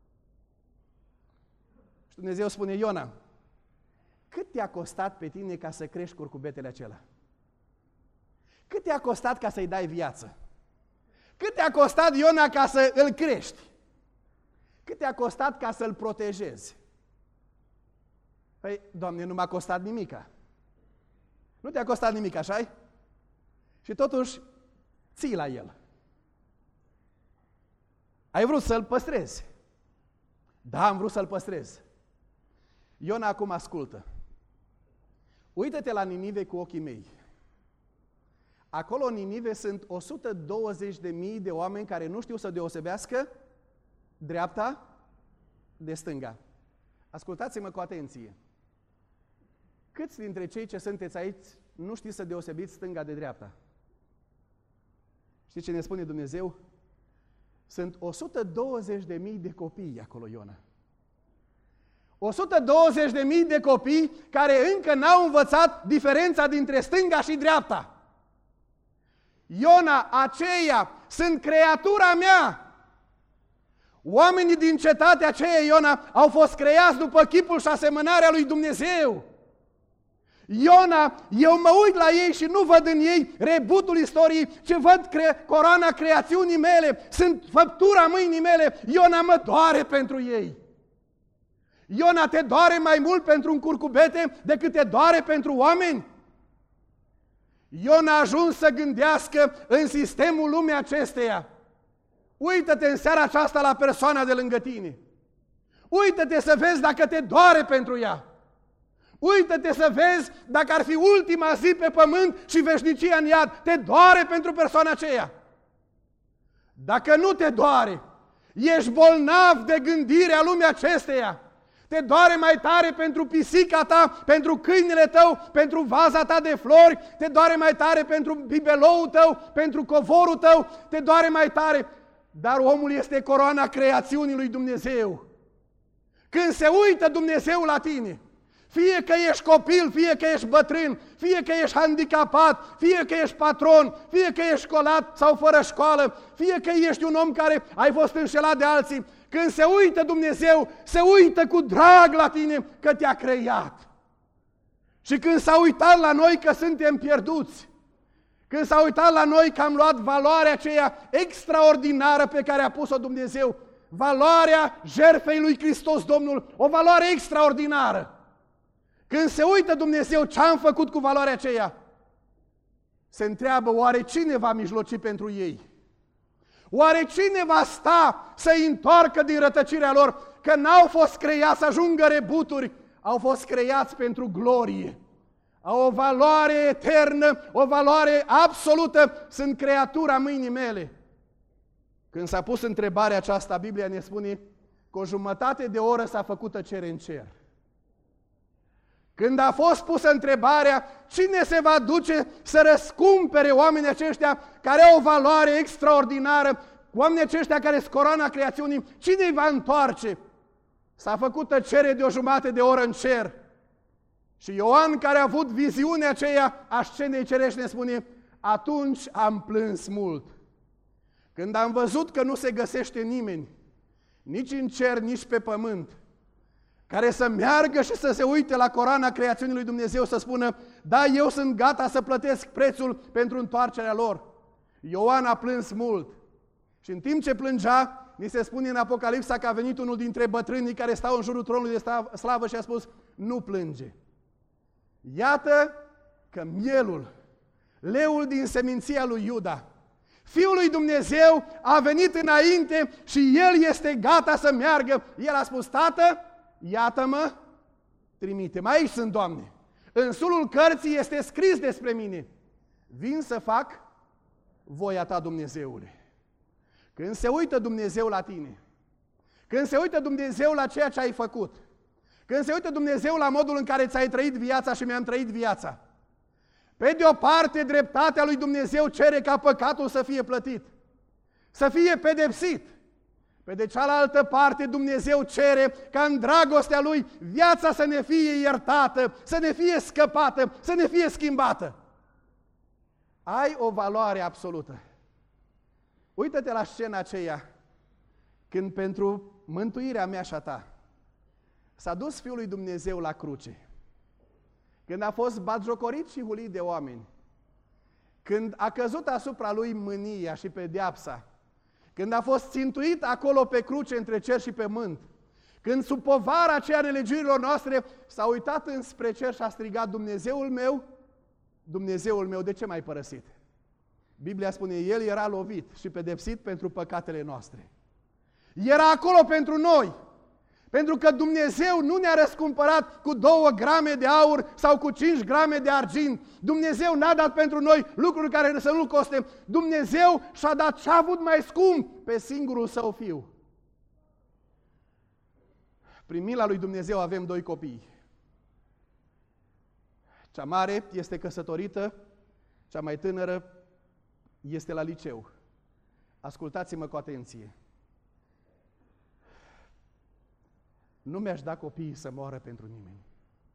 Și Dumnezeu spune: Iona, cât te-a costat pe tine ca să crești curcubetele acela? Cât te-a costat ca să-i dai viață? Cât te-a costat, Iona, ca să îl crești? Cât te-a costat ca să-l protejezi? Păi, Doamne, nu m-a costat nimica. Nu te-a costat nimic, așa-i? Și totuși ții la el. Ai vrut să-l păstrezi. Da, am vrut să-l păstrez. Iona acum ascultă. Uită-te la Ninive cu ochii mei. Acolo în Ninive sunt 120.000 de oameni care nu știu să deosebească dreapta de stânga. Ascultați-mă cu atenție. Câți dintre cei ce sunteți aici nu știți să deosebiți stânga de dreapta? Știți ce ne spune Dumnezeu? Sunt 120.000 de copii acolo, Iona. 120.000 de copii care încă n-au învățat diferența dintre stânga și dreapta. Iona, aceia sunt creatura mea. Oamenii din cetatea aceea, Iona, au fost creați după chipul și asemănarea lui Dumnezeu. Iona, eu mă uit la ei și nu văd în ei rebutul istoriei, ci văd coroana creațiunii mele, sunt făptura mâinii mele. Iona, mă doare pentru ei. Iona, te doare mai mult pentru un curcubete decât te doare pentru oameni? Iona a ajuns să gândească în sistemul lumii acesteia. Uită-te în seara aceasta la persoana de lângă tine. Uită-te să vezi dacă te doare pentru ea. Uită-te să vezi dacă ar fi ultima zi pe pământ și veșnicia în iad. Te doare pentru persoana aceea. Dacă nu te doare, ești bolnav de gândirea lumii acesteia. Te doare mai tare pentru pisica ta, pentru câinele tău, pentru vaza ta de flori, te doare mai tare pentru bibeloul tău, pentru covorul tău, te doare mai tare. Dar omul este coroana creațiunii lui Dumnezeu. Când se uită Dumnezeu la tine, fie că ești copil, fie că ești bătrân, fie că ești handicapat, fie că ești patron, fie că ești școlat sau fără școală, fie că ești un om care ai fost înșelat de alții, când se uită Dumnezeu, se uită cu drag la tine că te-a creat. Și când s-a uitat la noi că suntem pierduți, când s-a uitat la noi că am luat valoarea aceea extraordinară pe care a pus-o Dumnezeu, valoarea jertfei lui Hristos Domnul, o valoare extraordinară. Când se uită Dumnezeu ce am făcut cu valoarea aceea, se întreabă, oare cine va mijloci pentru ei? Oare cine va sta să-i întoarcă din rătăcirea lor? Că n-au fost creați să ajungă rebuturi, au fost creați pentru glorie. Au o valoare eternă, o valoare absolută, sunt creatura mâinii mele. Când s-a pus întrebarea aceasta, Biblia ne spune că o jumătate de oră s-a făcut tăcere în cer. Când a fost pusă întrebarea, cine se va duce să răscumpere oamenii aceștia care au o valoare extraordinară, oamenii aceștia care sunt coroana creațiunii, cine îi va întoarce? S-a făcut tăcere de o jumătate de oră în cer. Și Ioan, care a avut viziunea aceea a scenei cerești, ne spune, atunci am plâns mult. Când am văzut că nu se găsește nimeni, nici în cer, nici pe pământ, care să meargă și să se uite la coroana creațiunii lui Dumnezeu, să spună, da, eu sunt gata să plătesc prețul pentru întoarcerea lor. Ioan a plâns mult. Și în timp ce plângea, ni se spune în Apocalipsa că a venit unul dintre bătrânii care stau în jurul tronului de slavă și a spus, nu plânge. Iată că mielul, leul din seminția lui Iuda, Fiul lui Dumnezeu a venit înainte și El este gata să meargă. El a spus, Tată, iată-mă, trimite-mă. Aici sunt, Doamne. În sulul cărții este scris despre mine. Vin să fac voia Ta, Dumnezeule. Când se uită Dumnezeu la tine, când se uită Dumnezeu la ceea ce ai făcut, când se uită Dumnezeu la modul în care ți-ai trăit viața și mi-am trăit viața, pe de o parte, dreptatea lui Dumnezeu cere ca păcatul să fie plătit, să fie pedepsit. Pe de cealaltă parte, Dumnezeu cere ca în dragostea Lui viața să ne fie iertată, să ne fie scăpată, să ne fie schimbată. Ai o valoare absolută. Uită-te la scena aceea, când pentru mântuirea mea și a ta s-a dus Fiul lui Dumnezeu la cruce. Când a fost batjocorit și hulit de oameni, când a căzut asupra lui mânia și pedeapsa, când a fost țintuit acolo pe cruce între cer și pământ, când sub povara aceea nelegiurilor noastre s-a uitat înspre cer și a strigat, Dumnezeul meu, de ce m-ai părăsit? Biblia spune, El era lovit și pedepsit pentru păcatele noastre. Era acolo pentru noi. Pentru că Dumnezeu nu ne-a răscumpărat cu 2 grame de aur sau cu 5 grame de argint. Dumnezeu n-a dat pentru noi lucruri care să nu coste. Dumnezeu și-a dat ce-a avut mai scump, pe singurul Său Fiu. Prin mila lui Dumnezeu avem 2 copii. Cea mare este căsătorită, cea mai tânără este la liceu. Ascultați-mă cu atenție. Nu mi-aș da copiii să moară pentru nimeni.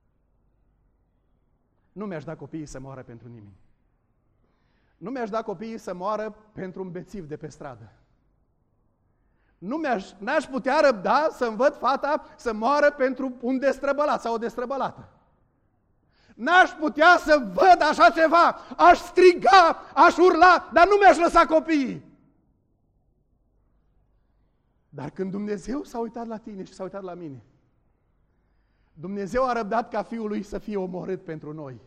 Nu mi-aș da copiii să moară pentru nimeni. Nu mi-aș da copiii să moară pentru un bețiv de pe stradă. N-aș putea răbda să-mi văd fata să moară pentru un destrăbălat sau o destrăbălată. N-aș putea să văd așa ceva. Aș striga, aș urla, dar nu mi-aș lăsa copiii. Dar când Dumnezeu s-a uitat la tine și s-a uitat la mine, Dumnezeu a răbdat ca Fiul Lui să fie omorât pentru noi.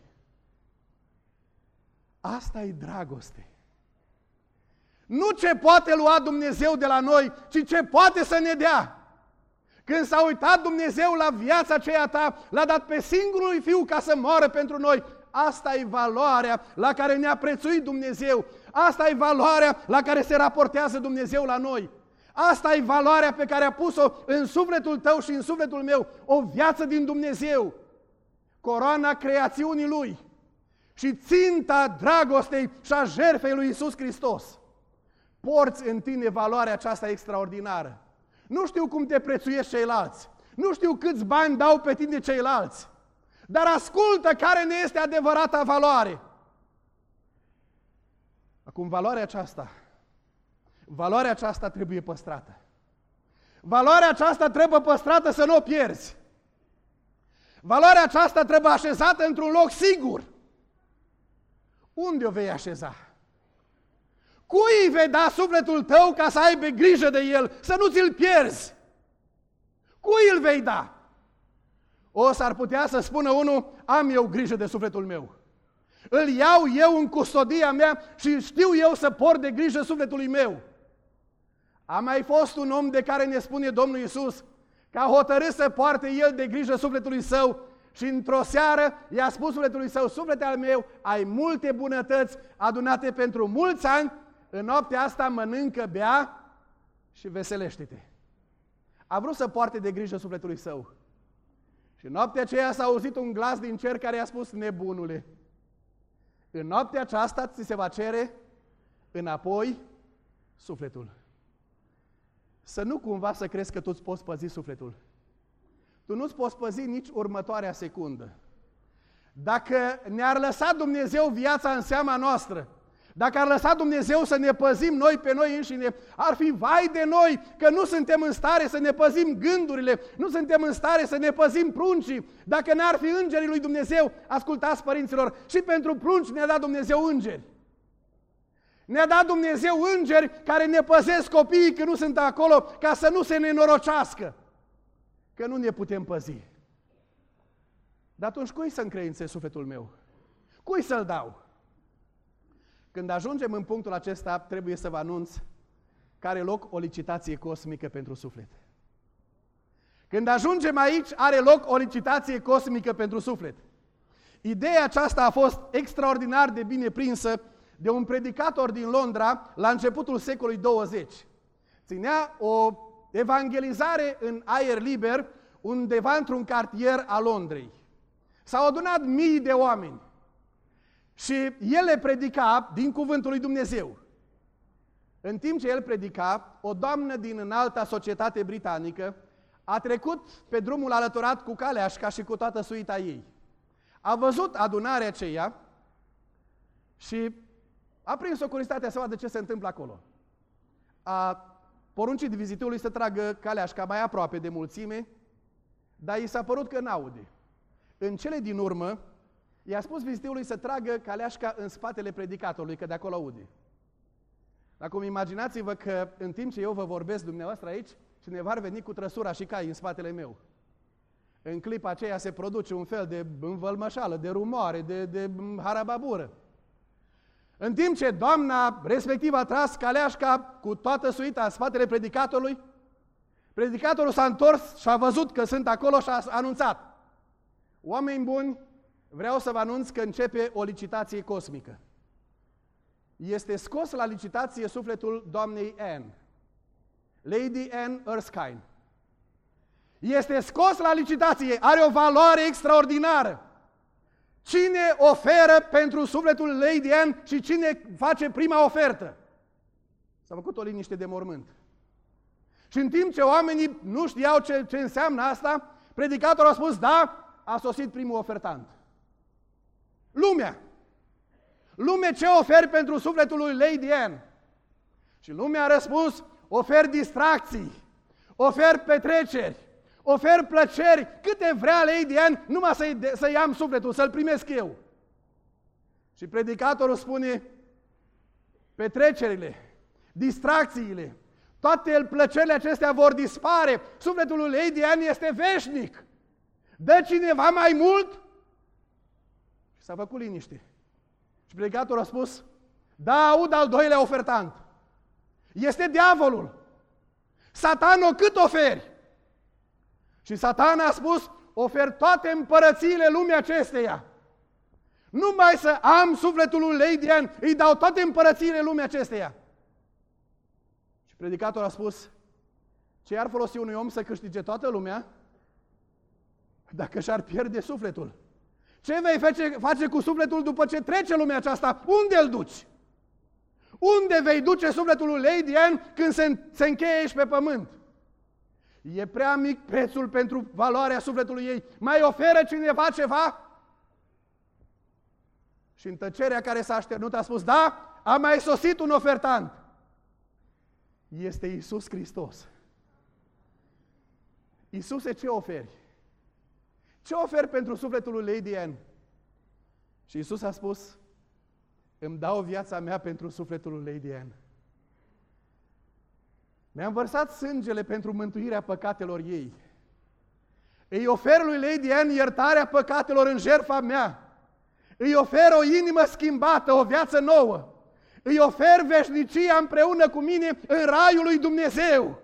Asta e dragoste. Nu ce poate lua Dumnezeu de la noi, ci ce poate să ne dea. Când s-a uitat Dumnezeu la viața aceea ta, l-a dat pe singurul Fiu ca să moară pentru noi. Asta e valoarea la care ne-a prețuit Dumnezeu. Asta e valoarea la care se raportează Dumnezeu la noi. Asta e valoarea pe care a pus-o în sufletul tău și în sufletul meu, o viață din Dumnezeu, coroana creațiunii Lui și ținta dragostei și a jertfei lui Iisus Hristos. Porți în tine valoarea aceasta extraordinară. Nu știu cum te prețuiești ceilalți, nu știu câți bani dau pe tine ceilalți, dar ascultă care ne este adevărata valoare. Acum, valoarea aceasta trebuie păstrată. Valoarea aceasta trebuie păstrată să nu o pierzi. Valoarea aceasta trebuie așezată într-un loc sigur. Unde o vei așeza? Cui vei da sufletul tău ca să aibă grijă de el, să nu ți-l pierzi? Cui îl vei da? S-ar putea să spună unul, am eu grijă de sufletul meu. Îl iau eu în custodia mea și știu eu să port de grijă sufletului meu. A mai fost un om de care ne spune Domnul Iisus că a hotărât să poarte el de grijă sufletului său și într-o seară i-a spus sufletului său, suflete al meu, ai multe bunătăți adunate pentru mulți ani, în noaptea asta mănâncă, bea și veselește-te. A vrut să poarte de grijă sufletului său. Și în noaptea aceea s-a auzit un glas din cer care i-a spus, nebunule, în noaptea aceasta ți se va cere înapoi sufletul. Să nu cumva să crezi că tu îți poți păzi sufletul. Tu nu-ți poți păzi nici următoarea secundă. Dacă ne-ar lăsa Dumnezeu viața în seama noastră, dacă ar lăsa Dumnezeu să ne păzim noi pe noi înșine, ar fi vai de noi că nu suntem în stare să ne păzim gândurile, nu suntem în stare să ne păzim pruncii. Dacă n-ar fi îngerii lui Dumnezeu, ascultați părinților, și pentru prunci ne-a dat Dumnezeu îngeri. Ne-a dat Dumnezeu îngeri care ne păzesc copiii când nu sunt acolo, ca să nu se nenorocească, că nu ne putem păzi. Dar atunci cui să încredințez sufletul meu? Cui să-l dau? Când ajungem în punctul acesta, trebuie să vă anunț că are loc o licitație cosmică pentru suflet. Când ajungem aici, are loc o licitație cosmică pentru suflet. Ideea aceasta a fost extraordinar de bine prinsă de un predicator din Londra la începutul secolului 20. Ținea o evangelizare în aer liber undeva într-un cartier al Londrei. S-au adunat mii de oameni și el le predica din cuvântul lui Dumnezeu. În timp ce el predica, o doamnă din înalta societate britanică a trecut pe drumul alăturat cu caleașca și cu toată suita ei. A văzut adunarea aceea și a prins o curiozitate să vadă ce se întâmplă acolo. A poruncit vizitului să tragă caleașca mai aproape de mulțime, dar i s-a părut că n-aude. În cele din urmă, i-a spus vizitului să tragă caleașca în spatele predicatorului, că de acolo aude. Acum imaginați-vă că în timp ce eu vă vorbesc dumneavoastră aici, cineva ar veni cu trăsura și cai în spatele meu. În clipa aceea se produce un fel de învălmășală, de rumoare, de harababură. În timp ce doamna respectivă a tras caleașca cu toată suita în spatele predicatorului, predicatorul s-a întors și a văzut că sunt acolo și a anunțat: oameni buni, vreau să vă anunț că începe o licitație cosmică. Este scos la licitație sufletul doamnei Anne, Lady Anne Erskine. Este scos la licitație, are o valoare extraordinară. Cine oferă pentru sufletul Lady Anne și cine face prima ofertă? S-a făcut o liniște de mormânt. Și în timp ce oamenii nu știau ce înseamnă asta, predicatorul a spus, da, a sosit primul ofertant. Lumea. Lume, ce oferi pentru sufletul lui Lady Anne? Și lumea a răspuns, ofer distracții, ofer petreceri, ofer plăceri, câte vrea Lady Anne, numai să-i am sufletul, să-l primesc eu. Și predicatorul spune, petrecerile, distracțiile, toate plăcerile acestea vor dispare, sufletul lui Lady Anne este veșnic. Dă cineva mai mult? Și s-a făcut liniște. Și predicatorul a spus, da, aud al doilea ofertant. Este diavolul. Satano, cât oferi? Și Satana a spus, ofer toate împărățiile lumii acesteia. Numai să am sufletul lui Lady Anne, îi dau toate împărățiile lumii acesteia. Și predicatorul a spus, ce ar folosi unui om să câștige toată lumea dacă și-ar pierde sufletul? Ce vei face cu sufletul după ce trece lumea aceasta? Unde îl duci? Unde vei duce sufletul lui Lady Anne când se încheie aici pe pământ? E prea mic prețul pentru valoarea sufletului ei. Mai oferă cineva ceva? Și în tăcerea care s-a așternut a spus, da, a mai sosit un ofertant. Este Iisus Hristos. Iisuse, ce oferi? Ce oferi pentru sufletul lui Lady Anne? Și Iisus a spus, îmi dau viața mea pentru sufletul lui Lady Anne. Mi-am vărsat sângele pentru mântuirea păcatelor ei. Îi ofer lui Lady Anne iertarea păcatelor în jertfa mea. Îi ofer o inimă schimbată, o viață nouă. Îi ofer veșnicia împreună cu mine în raiul lui Dumnezeu.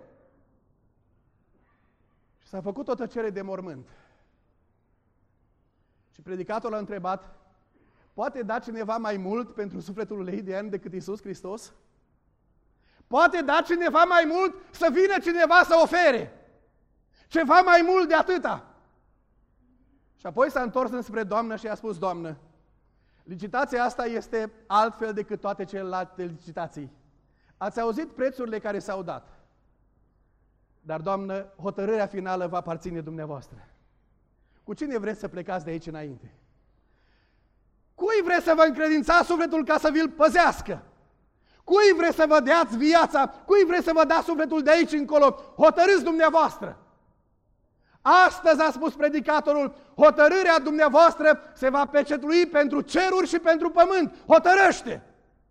Și s-a făcut o tăcere de mormânt. Și predicatorul a întrebat, poate da cineva mai mult pentru sufletul lui Lady Anne decât Iisus Hristos? Poate da cineva mai mult să vină cineva să ofere? Ceva mai mult de atâta. Și apoi s-a întors înspre doamnă și a spus, doamnă, licitația asta este altfel decât toate celelalte licitații. Ați auzit prețurile care s-au dat. Dar, doamnă, hotărârea finală va aparține dumneavoastră. Cu cine vreți să plecați de aici înainte? Cui vreți să vă încredințați sufletul ca să vi-l păzească? Cui vreți să vă dați viața? Cui vreți să vă dați sufletul de aici încolo? Hotărâți dumneavoastră! Astăzi, a spus predicatorul, hotărârea dumneavoastră se va pecetlui pentru ceruri și pentru pământ. Hotărăște!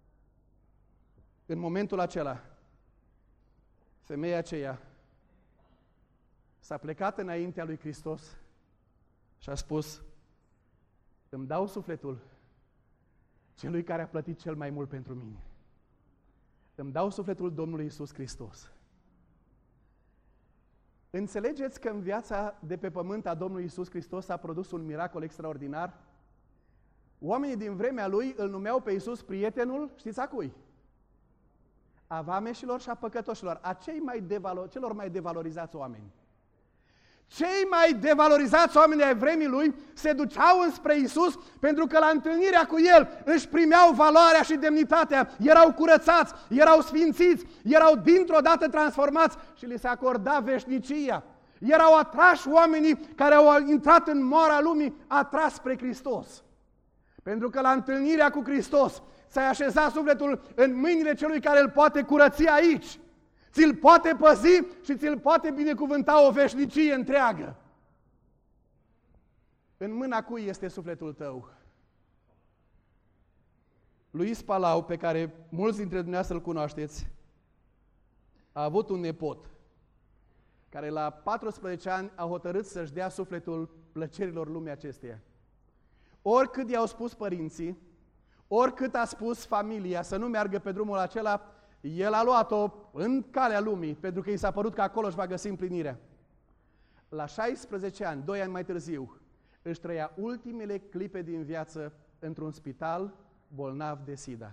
În momentul acela, femeia aceea s-a plecat înaintea lui Hristos și a spus, îmi dau sufletul celui care a plătit cel mai mult pentru mine. Îmi dau sufletul Domnului Iisus Hristos. Înțelegeți că în viața de pe pământ a Domnului Iisus Hristos s-a produs un miracol extraordinar? Oamenii din vremea Lui îl numeau pe Iisus prietenul, știți a cui? A vameșilor și a păcătoșilor, a celor mai devalorizați oameni. Cei mai devalorizați oameni ai vremii Lui se duceau înspre Iisus pentru că la întâlnirea cu El își primeau valoarea și demnitatea, erau curățați, erau sfințiți, erau dintr-o dată transformați și li se acorda veșnicia. Erau atrași oamenii care au intrat în moara lumii, atrași spre Hristos. Pentru că la întâlnirea cu Hristos ți-ai așezat sufletul în mâinile celui care îl poate curăți aici. Ți-l poate păzi și ți-l poate binecuvânta o veșnicie întreagă. În mâna cui este sufletul tău? Luis Palau, pe care mulți dintre dumneavoastră îl cunoașteți, a avut un nepot care la 14 ani a hotărât să-și dea sufletul plăcerilor lumii acesteia. Oricât i-au spus părinții, oricât a spus familia să nu meargă pe drumul acela, el a luat-o în calea lumii, pentru că i s-a părut că acolo își va găsi împlinirea. La 16 ani, 2 ani mai târziu, își trăia ultimele clipe din viață într-un spital bolnav de SIDA.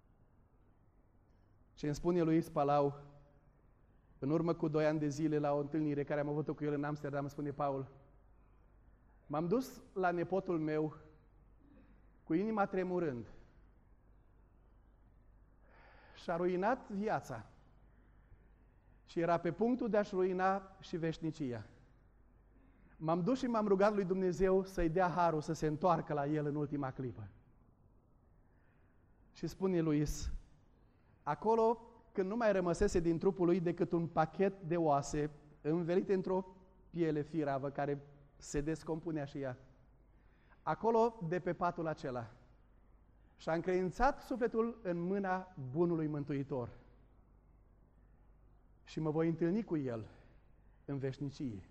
Și îmi spune Luis Palau, în urmă cu 2 ani de zile, la o întâlnire care am avut-o cu el în Amsterdam, îmi spune Paul, m-am dus la nepotul meu cu inima tremurând. Și-a ruinat viața și era pe punctul de a-și ruina și veșnicia. M-am dus și m-am rugat lui Dumnezeu să-i dea harul să se întoarcă la el în ultima clipă. Și spune Luis, acolo când nu mai rămăsese din trupul lui decât un pachet de oase învelite într-o piele firavă care se descompunea și ea, acolo de pe patul acela, și-a încredințat sufletul în mâna bunului Mântuitor. Și mă voi întâlni cu El în veșnicie.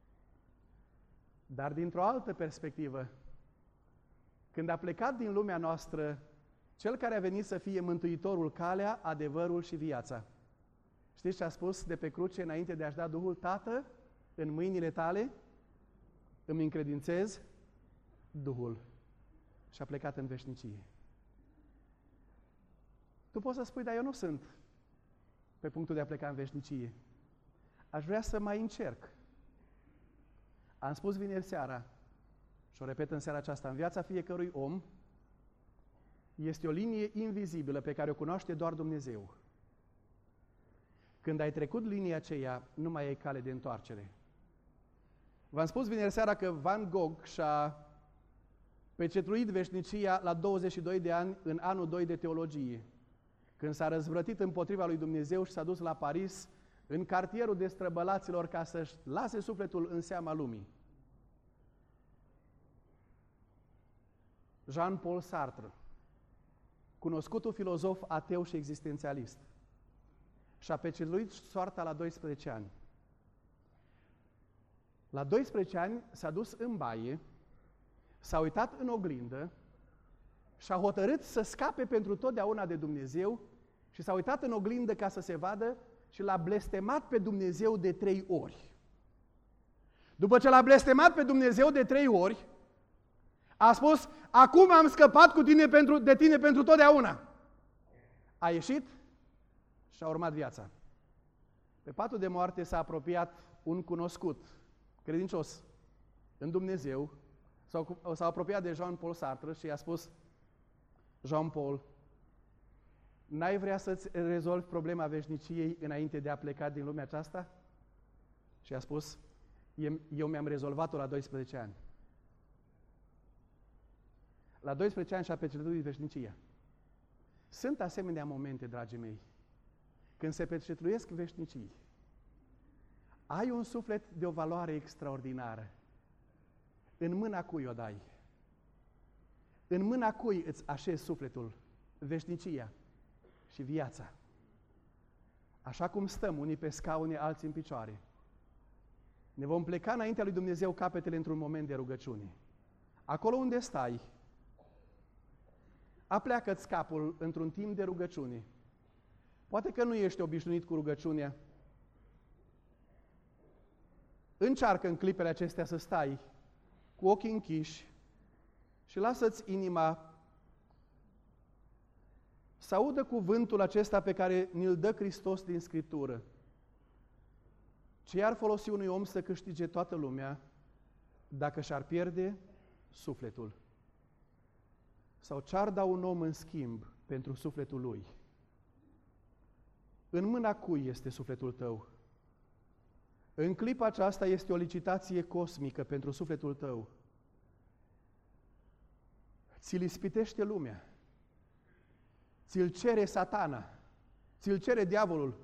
Dar dintr-o altă perspectivă, când a plecat din lumea noastră Cel care a venit să fie Mântuitorul, calea, adevărul și viața, știți ce a spus de pe cruce înainte de a-și da Duhul? Tată, în mâinile tale îmi încredințez Duhul. Și a plecat în veșnicie. Tu poți să spui, dar eu nu sunt pe punctul de a pleca în veșnicie. Aș vrea să mai încerc. Am spus vineri seara și o repet în seara aceasta, în viața fiecărui om este o linie invizibilă pe care o cunoaște doar Dumnezeu. Când ai trecut linia aceea, nu mai ai cale de întoarcere. V-am spus vineri seara că Van Gogh și-a pecetluit veșnicia la 22 de ani în anul 2 de teologie, când s-a răzvrătit împotriva lui Dumnezeu și s-a dus la Paris, în cartierul destrăbălaților, ca să-și lase sufletul în seama lumii. Jean-Paul Sartre, cunoscutul filozof ateu și existențialist, și a pecetuit soarta la 12 ani. La 12 ani s-a dus în baie, s-a uitat în oglindă și a hotărât să scape pentru totdeauna de Dumnezeu și s-a uitat în oglindă ca să se vadă și l-a blestemat pe Dumnezeu de 3 ori. După ce l-a blestemat pe Dumnezeu de 3 ori, a spus: acum am scăpat de tine pentru totdeauna. A ieșit și a urmat viața. Pe patul de moarte s-a apropiat un cunoscut, credincios în Dumnezeu, s-a apropiat de Jean-Paul Sartre și i-a spus: Jean-Paul, n-ai vrea să-ți rezolvi problema veșniciei înainte de a pleca din lumea aceasta? Și a spus: eu mi-am rezolvat-o la 12 ani. La 12 ani și-a pecetuit veșnicia. Sunt asemenea momente, dragii mei, când se pecetuiesc veșnicii. Ai un suflet de o valoare extraordinară. În mâna cui o dai? În mâna cui îți așezi sufletul, veșnicia și viața? Așa cum stăm unii pe scaune, alții în picioare. Ne vom pleca înaintea lui Dumnezeu capetele într-un moment de rugăciune. Acolo unde stai, apleacă-ți capul într-un timp de rugăciune. Poate că nu ești obișnuit cu rugăciunea. Încearcă în clipele acestea să stai cu ochii închiși și lasă-ți inima să audă cuvântul acesta pe care ni-l dă Hristos din Scriptură. Ce ar folosi unui om să câștige toată lumea dacă și-ar pierde sufletul? Sau ce-ar da un om în schimb pentru sufletul lui? În mâna cui este sufletul tău? În clipa aceasta este o licitație cosmică pentru sufletul tău. Ți-l ispitește lumea, ți-l cere Satana, ți-l cere diavolul.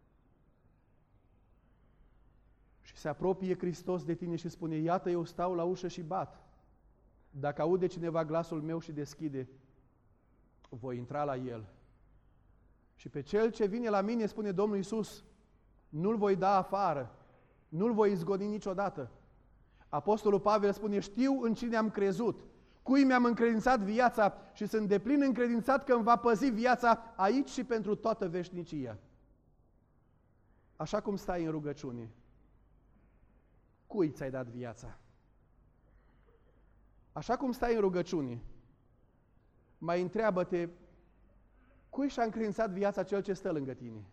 Și se apropie Hristos de tine și spune: iată, eu stau la ușă și bat. Dacă aude cineva glasul meu și deschide, voi intra la el. Și pe cel ce vine la mine, spune Domnul Iisus, nu-l voi da afară, nu-l voi izgoni niciodată. Apostolul Pavel spune: știu în cine am crezut, cui mi-am încredințat viața și sunt deplin încredințat că îmi va păzi viața aici și pentru toată veșnicia. Așa cum stai în rugăciune, cui ți-ai dat viața? Așa cum stai în rugăciune, mai întreabă-te: cui și-a încredințat viața cel ce stă lângă tine?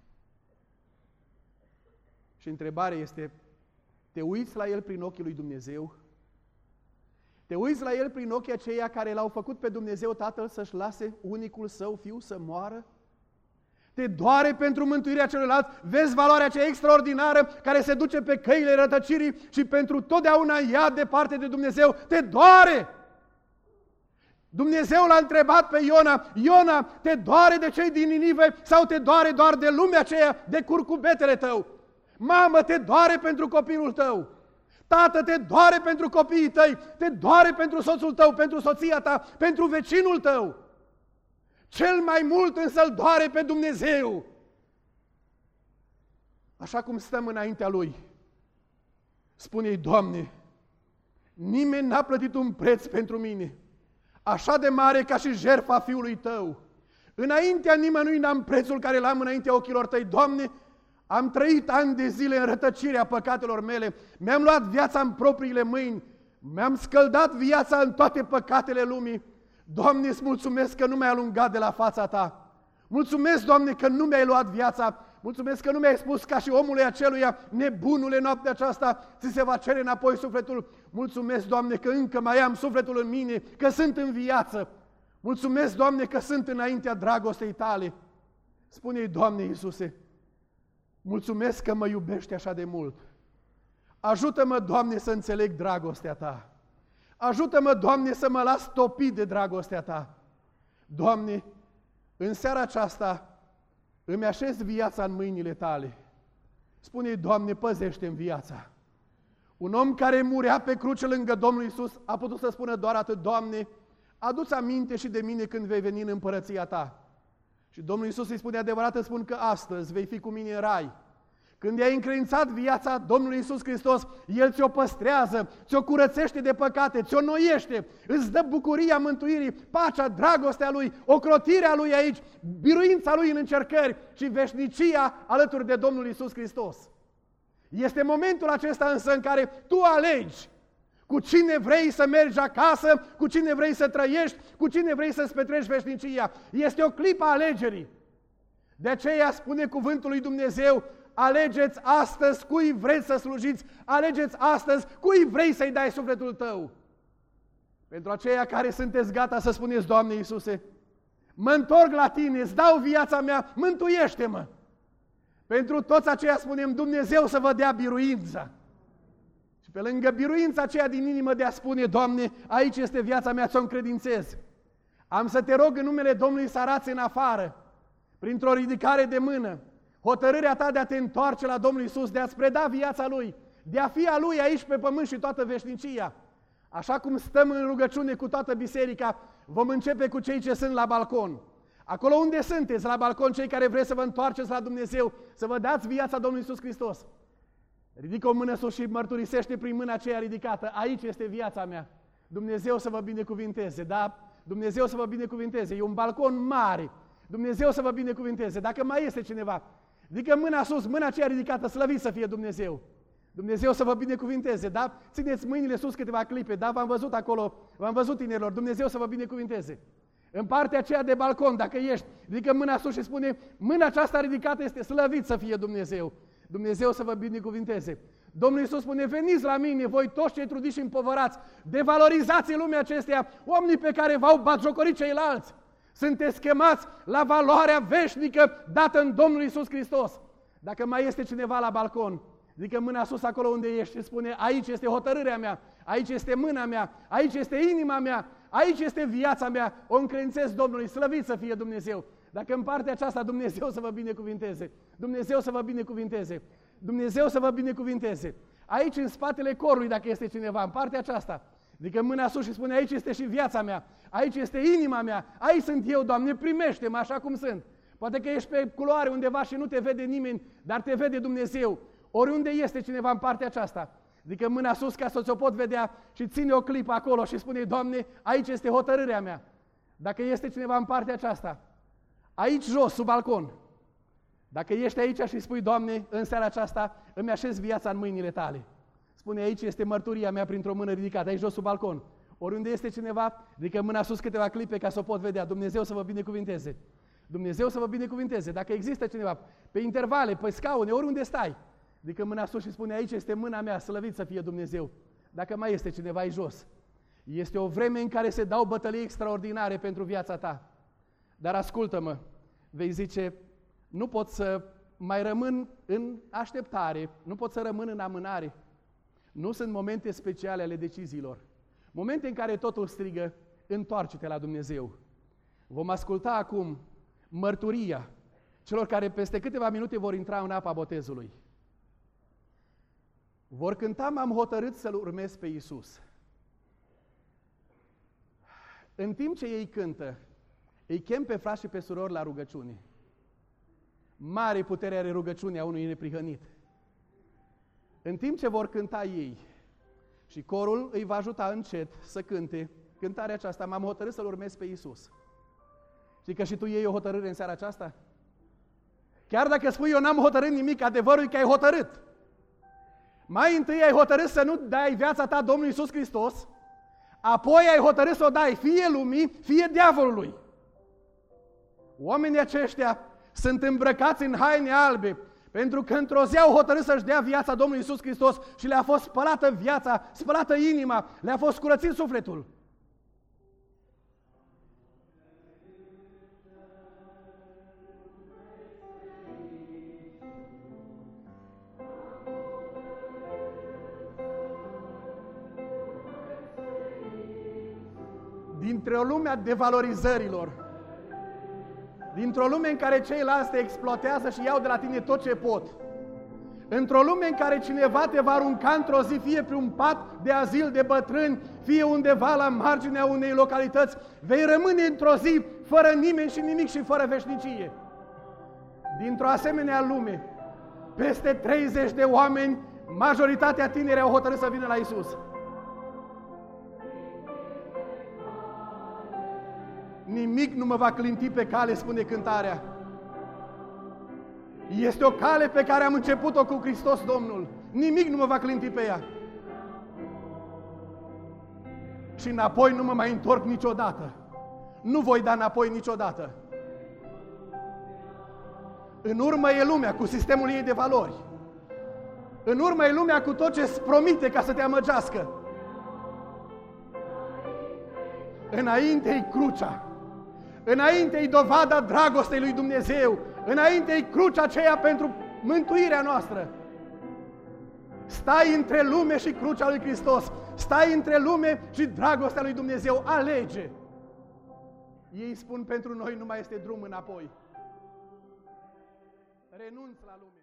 Și întrebarea este: te uiți la el prin ochii lui Dumnezeu? Te uiți la el prin ochii aceia care l-au făcut pe Dumnezeu Tatăl să-și lase unicul său fiu să moară? Te doare pentru mântuirea celorlalți? Vezi valoarea aceea extraordinară care se duce pe căile rătăcirii și pentru totdeauna ia departe de Dumnezeu? Te doare! Dumnezeu l-a întrebat pe Iona: Iona, te doare de cei din Ninive sau te doare doar de lumea aceea, de curcubetele tău? Mamă, te doare pentru copilul tău! Tată, te doare pentru copiii tăi, te doare pentru soțul tău, pentru soția ta, pentru vecinul tău. Cel mai mult însă îl doare pe Dumnezeu. Așa cum stăm înaintea Lui, spune-i: Doamne, nimeni n-a plătit un preț pentru mine așa de mare ca și jertfa Fiului Tău. Înaintea nimănui n-am prețul care l-am înaintea ochilor Tăi. Doamne, am trăit ani de zile în rătăcirea păcatelor mele, mi-am luat viața în propriile mâini, mi-am scăldat viața în toate păcatele lumii. Doamne, îți mulțumesc că nu m-ai alungat de la fața Ta. Mulțumesc, Doamne, că nu mi-ai luat viața. Mulțumesc că nu mi-ai spus ca și omului aceluia: nebunule, noaptea aceasta ți se va cere înapoi sufletul. Mulțumesc, Doamne, că încă mai am sufletul în mine, că sunt în viață. Mulțumesc, Doamne, că sunt înaintea dragostei Tale. Spune-i: Doamne Iisuse, mulțumesc că mă iubești așa de mult. Ajută-mă, Doamne, să înțeleg dragostea Ta. Ajută-mă, Doamne, să mă las topit de dragostea Ta. Doamne, în seara aceasta îmi așez viața în mâinile Tale. Spune-i: Doamne, păzește-mi viața. Un om care murea pe cruce lângă Domnul Iisus a putut să spună doar atât: Doamne, adu-ți aminte și de mine când vei veni în împărăția Ta. Și Domnul Iisus îi spune: adevărat îți spun că astăzi vei fi cu mine în rai. Când i-ai încredințat viața Domnului Iisus Hristos, El ți-o păstrează, ți-o curățește de păcate, ți-o noiește, îți dă bucuria mântuirii, pacea, dragostea Lui, ocrotirea Lui aici, biruința Lui în încercări și veșnicia alături de Domnul Iisus Hristos. Este momentul acesta însă în care tu alegi cu cine vrei să mergi acasă, cu cine vrei să trăiești, cu cine vrei să-ți petreci veșnicia. Este o clipă a alegerii. De aceea spune cuvântul lui Dumnezeu: alegeți astăzi cui vreți să slujiți, alegeți astăzi cui vrei să-i dai sufletul tău. Pentru aceia care sunteți gata să spuneți: Doamne Iisuse, mă întorc la Tine, îți dau viața mea, mântuiește-mă. Pentru toți aceia spunem: Dumnezeu să vă dea biruința. Și pe lângă biruința aceea din inimă de a spune: Doamne, aici este viața mea, ți-o încredințez. Am să te rog în numele Domnului să arați în afară, printr-o ridicare de mână, hotărârea ta de a te întoarce la Domnul Iisus, de a-ți preda viața Lui, de a fi a Lui aici pe pământ și toată veșnicia. Așa cum stăm în rugăciune cu toată biserica, vom începe cu cei ce sunt la balcon. Acolo unde sunteți, la balcon, cei care vreți să vă întoarceți la Dumnezeu, să vă dați viața Domnului Iisus Hristos, ridică o mână sus și mărturisește prin mâna aceea ridicată: aici este viața mea. Dumnezeu să vă binecuvinteze, da? Dumnezeu să vă binecuvinteze. E un balcon mare. Dumnezeu să vă binecuvinteze. Dacă mai este cineva, ridică mâna sus, mâna aceea ridicată, slăvit să fie Dumnezeu. Dumnezeu să vă binecuvinteze, da? Țineți mâinile sus câteva clipe, da? V-am văzut acolo, v-am văzut, tinerilor. Dumnezeu să vă binecuvinteze. În partea aceea de balcon, dacă ești, ridică mâna sus și spune: mâna aceasta ridicată este slăvit să fie Dumnezeu. Dumnezeu să vă binecuvinteze. Domnul Iisus spune: veniți la mine, voi toți cei trudiți și împovărați, devalorizați în lumea acesteia oamenii pe care v-au batjocorit ceilalți. Sunteți chemați la valoarea veșnică dată în Domnul Iisus Hristos. Dacă mai este cineva la balcon, ridică mâna sus acolo unde ești și spune: aici este hotărârea mea, aici este mâna mea, aici este inima mea, aici este viața mea, o încredințez Domnului, slăvit să fie Dumnezeu. Dacă în partea aceasta, Dumnezeu să vă binecuvinteze, Dumnezeu să vă binecuvinteze, Dumnezeu să vă binecuvinteze. Aici în spatele corului, dacă este cineva, în partea aceasta, ridică mâna sus și spune: aici este și viața mea, aici este inima mea, aici sunt eu, Doamne, primește-mă așa cum sunt. Poate că ești pe culoare undeva și nu te vede nimeni, dar te vede Dumnezeu. Oriunde este cineva în partea aceasta, ridică mâna sus ca să ți-o pot vedea și ține o clipă acolo și spune: Doamne, aici este hotărârea mea. Dacă este cineva în partea aceasta, aici jos, sub balcon, dacă ești aici și spui: Doamne, în seara aceasta îmi așez viața în mâinile Tale. Spune: aici este mărturia mea printr-o mână ridicată, aici jos, sub balcon. Oriunde este cineva, ridică mâna sus câteva clipe ca să o pot vedea. Dumnezeu să vă binecuvinteze. Dumnezeu să vă binecuvinteze. Dacă există cineva, pe intervale, pe scaune, oriunde stai, ridică mâna sus și spune: aici este mâna mea, slăvit să fie Dumnezeu. Dacă mai este cineva aici jos, este o vreme în care se dau bătălii extraordinare pentru viața ta. Dar ascultă-mă, vei zice: nu pot să mai rămân în așteptare, nu pot să rămân în amânare. Nu sunt momente speciale ale deciziilor. Momente în care totul strigă: întoarce-te la Dumnezeu. Vom asculta acum mărturia celor care peste câteva minute vor intra în apa botezului. Vor cânta: m-am hotărât să-L urmez pe Iisus. În timp ce ei cântă, îi chem pe frați și pe surori la rugăciune. Mare putere are rugăciunea unui neprihănit. În timp ce vor cânta ei, și corul îi va ajuta încet să cânte cântarea aceasta: m-am hotărât să-L urmez pe Iisus. Știi că și tu iei o hotărâre în seara aceasta? Chiar dacă spui: eu n-am hotărât nimic, adevărul e că ai hotărât. Mai întâi ai hotărât să nu dai viața ta Domnului Iisus Hristos, apoi ai hotărât să o dai fie lumii, fie diavolului. Oamenii aceștia sunt îmbrăcați în haine albe, pentru că într-o zi au hotărât să-și dea viața Domnului Iisus Hristos și le-a fost spălată viața, spălată inima, le-a fost curățit sufletul. Dintre o lume a devalorizărilor, dintr-o lume în care ceilalți te exploatează și iau de la tine tot ce pot, într-o lume în care cineva te va arunca într-o zi fie pe un pat de azil de bătrâni, fie undeva la marginea unei localități, vei rămâne într-o zi fără nimeni și nimic și fără veșnicie. Dintr-o asemenea lume, peste 30 de oameni, majoritatea tineri au hotărât să vină la Iisus. Nimic nu mă va clinti pe cale, spune cântarea. Este o cale pe care am început-o cu Hristos Domnul. Nimic nu mă va clinti pe ea. Și înapoi nu mă mai întorc niciodată. Nu voi da înapoi niciodată. În urmă e lumea cu sistemul ei de valori. În urmă e lumea cu tot ce îți promite ca să te amăgească. Înainte-i crucea. Înainte-i dovada dragostei lui Dumnezeu. Înainte-i crucea aceea pentru mântuirea noastră. Stai între lume și crucea lui Hristos. Stai între lume și dragostea lui Dumnezeu. Alege. Ei spun pentru noi nu mai este drum înapoi. Renunț la lume.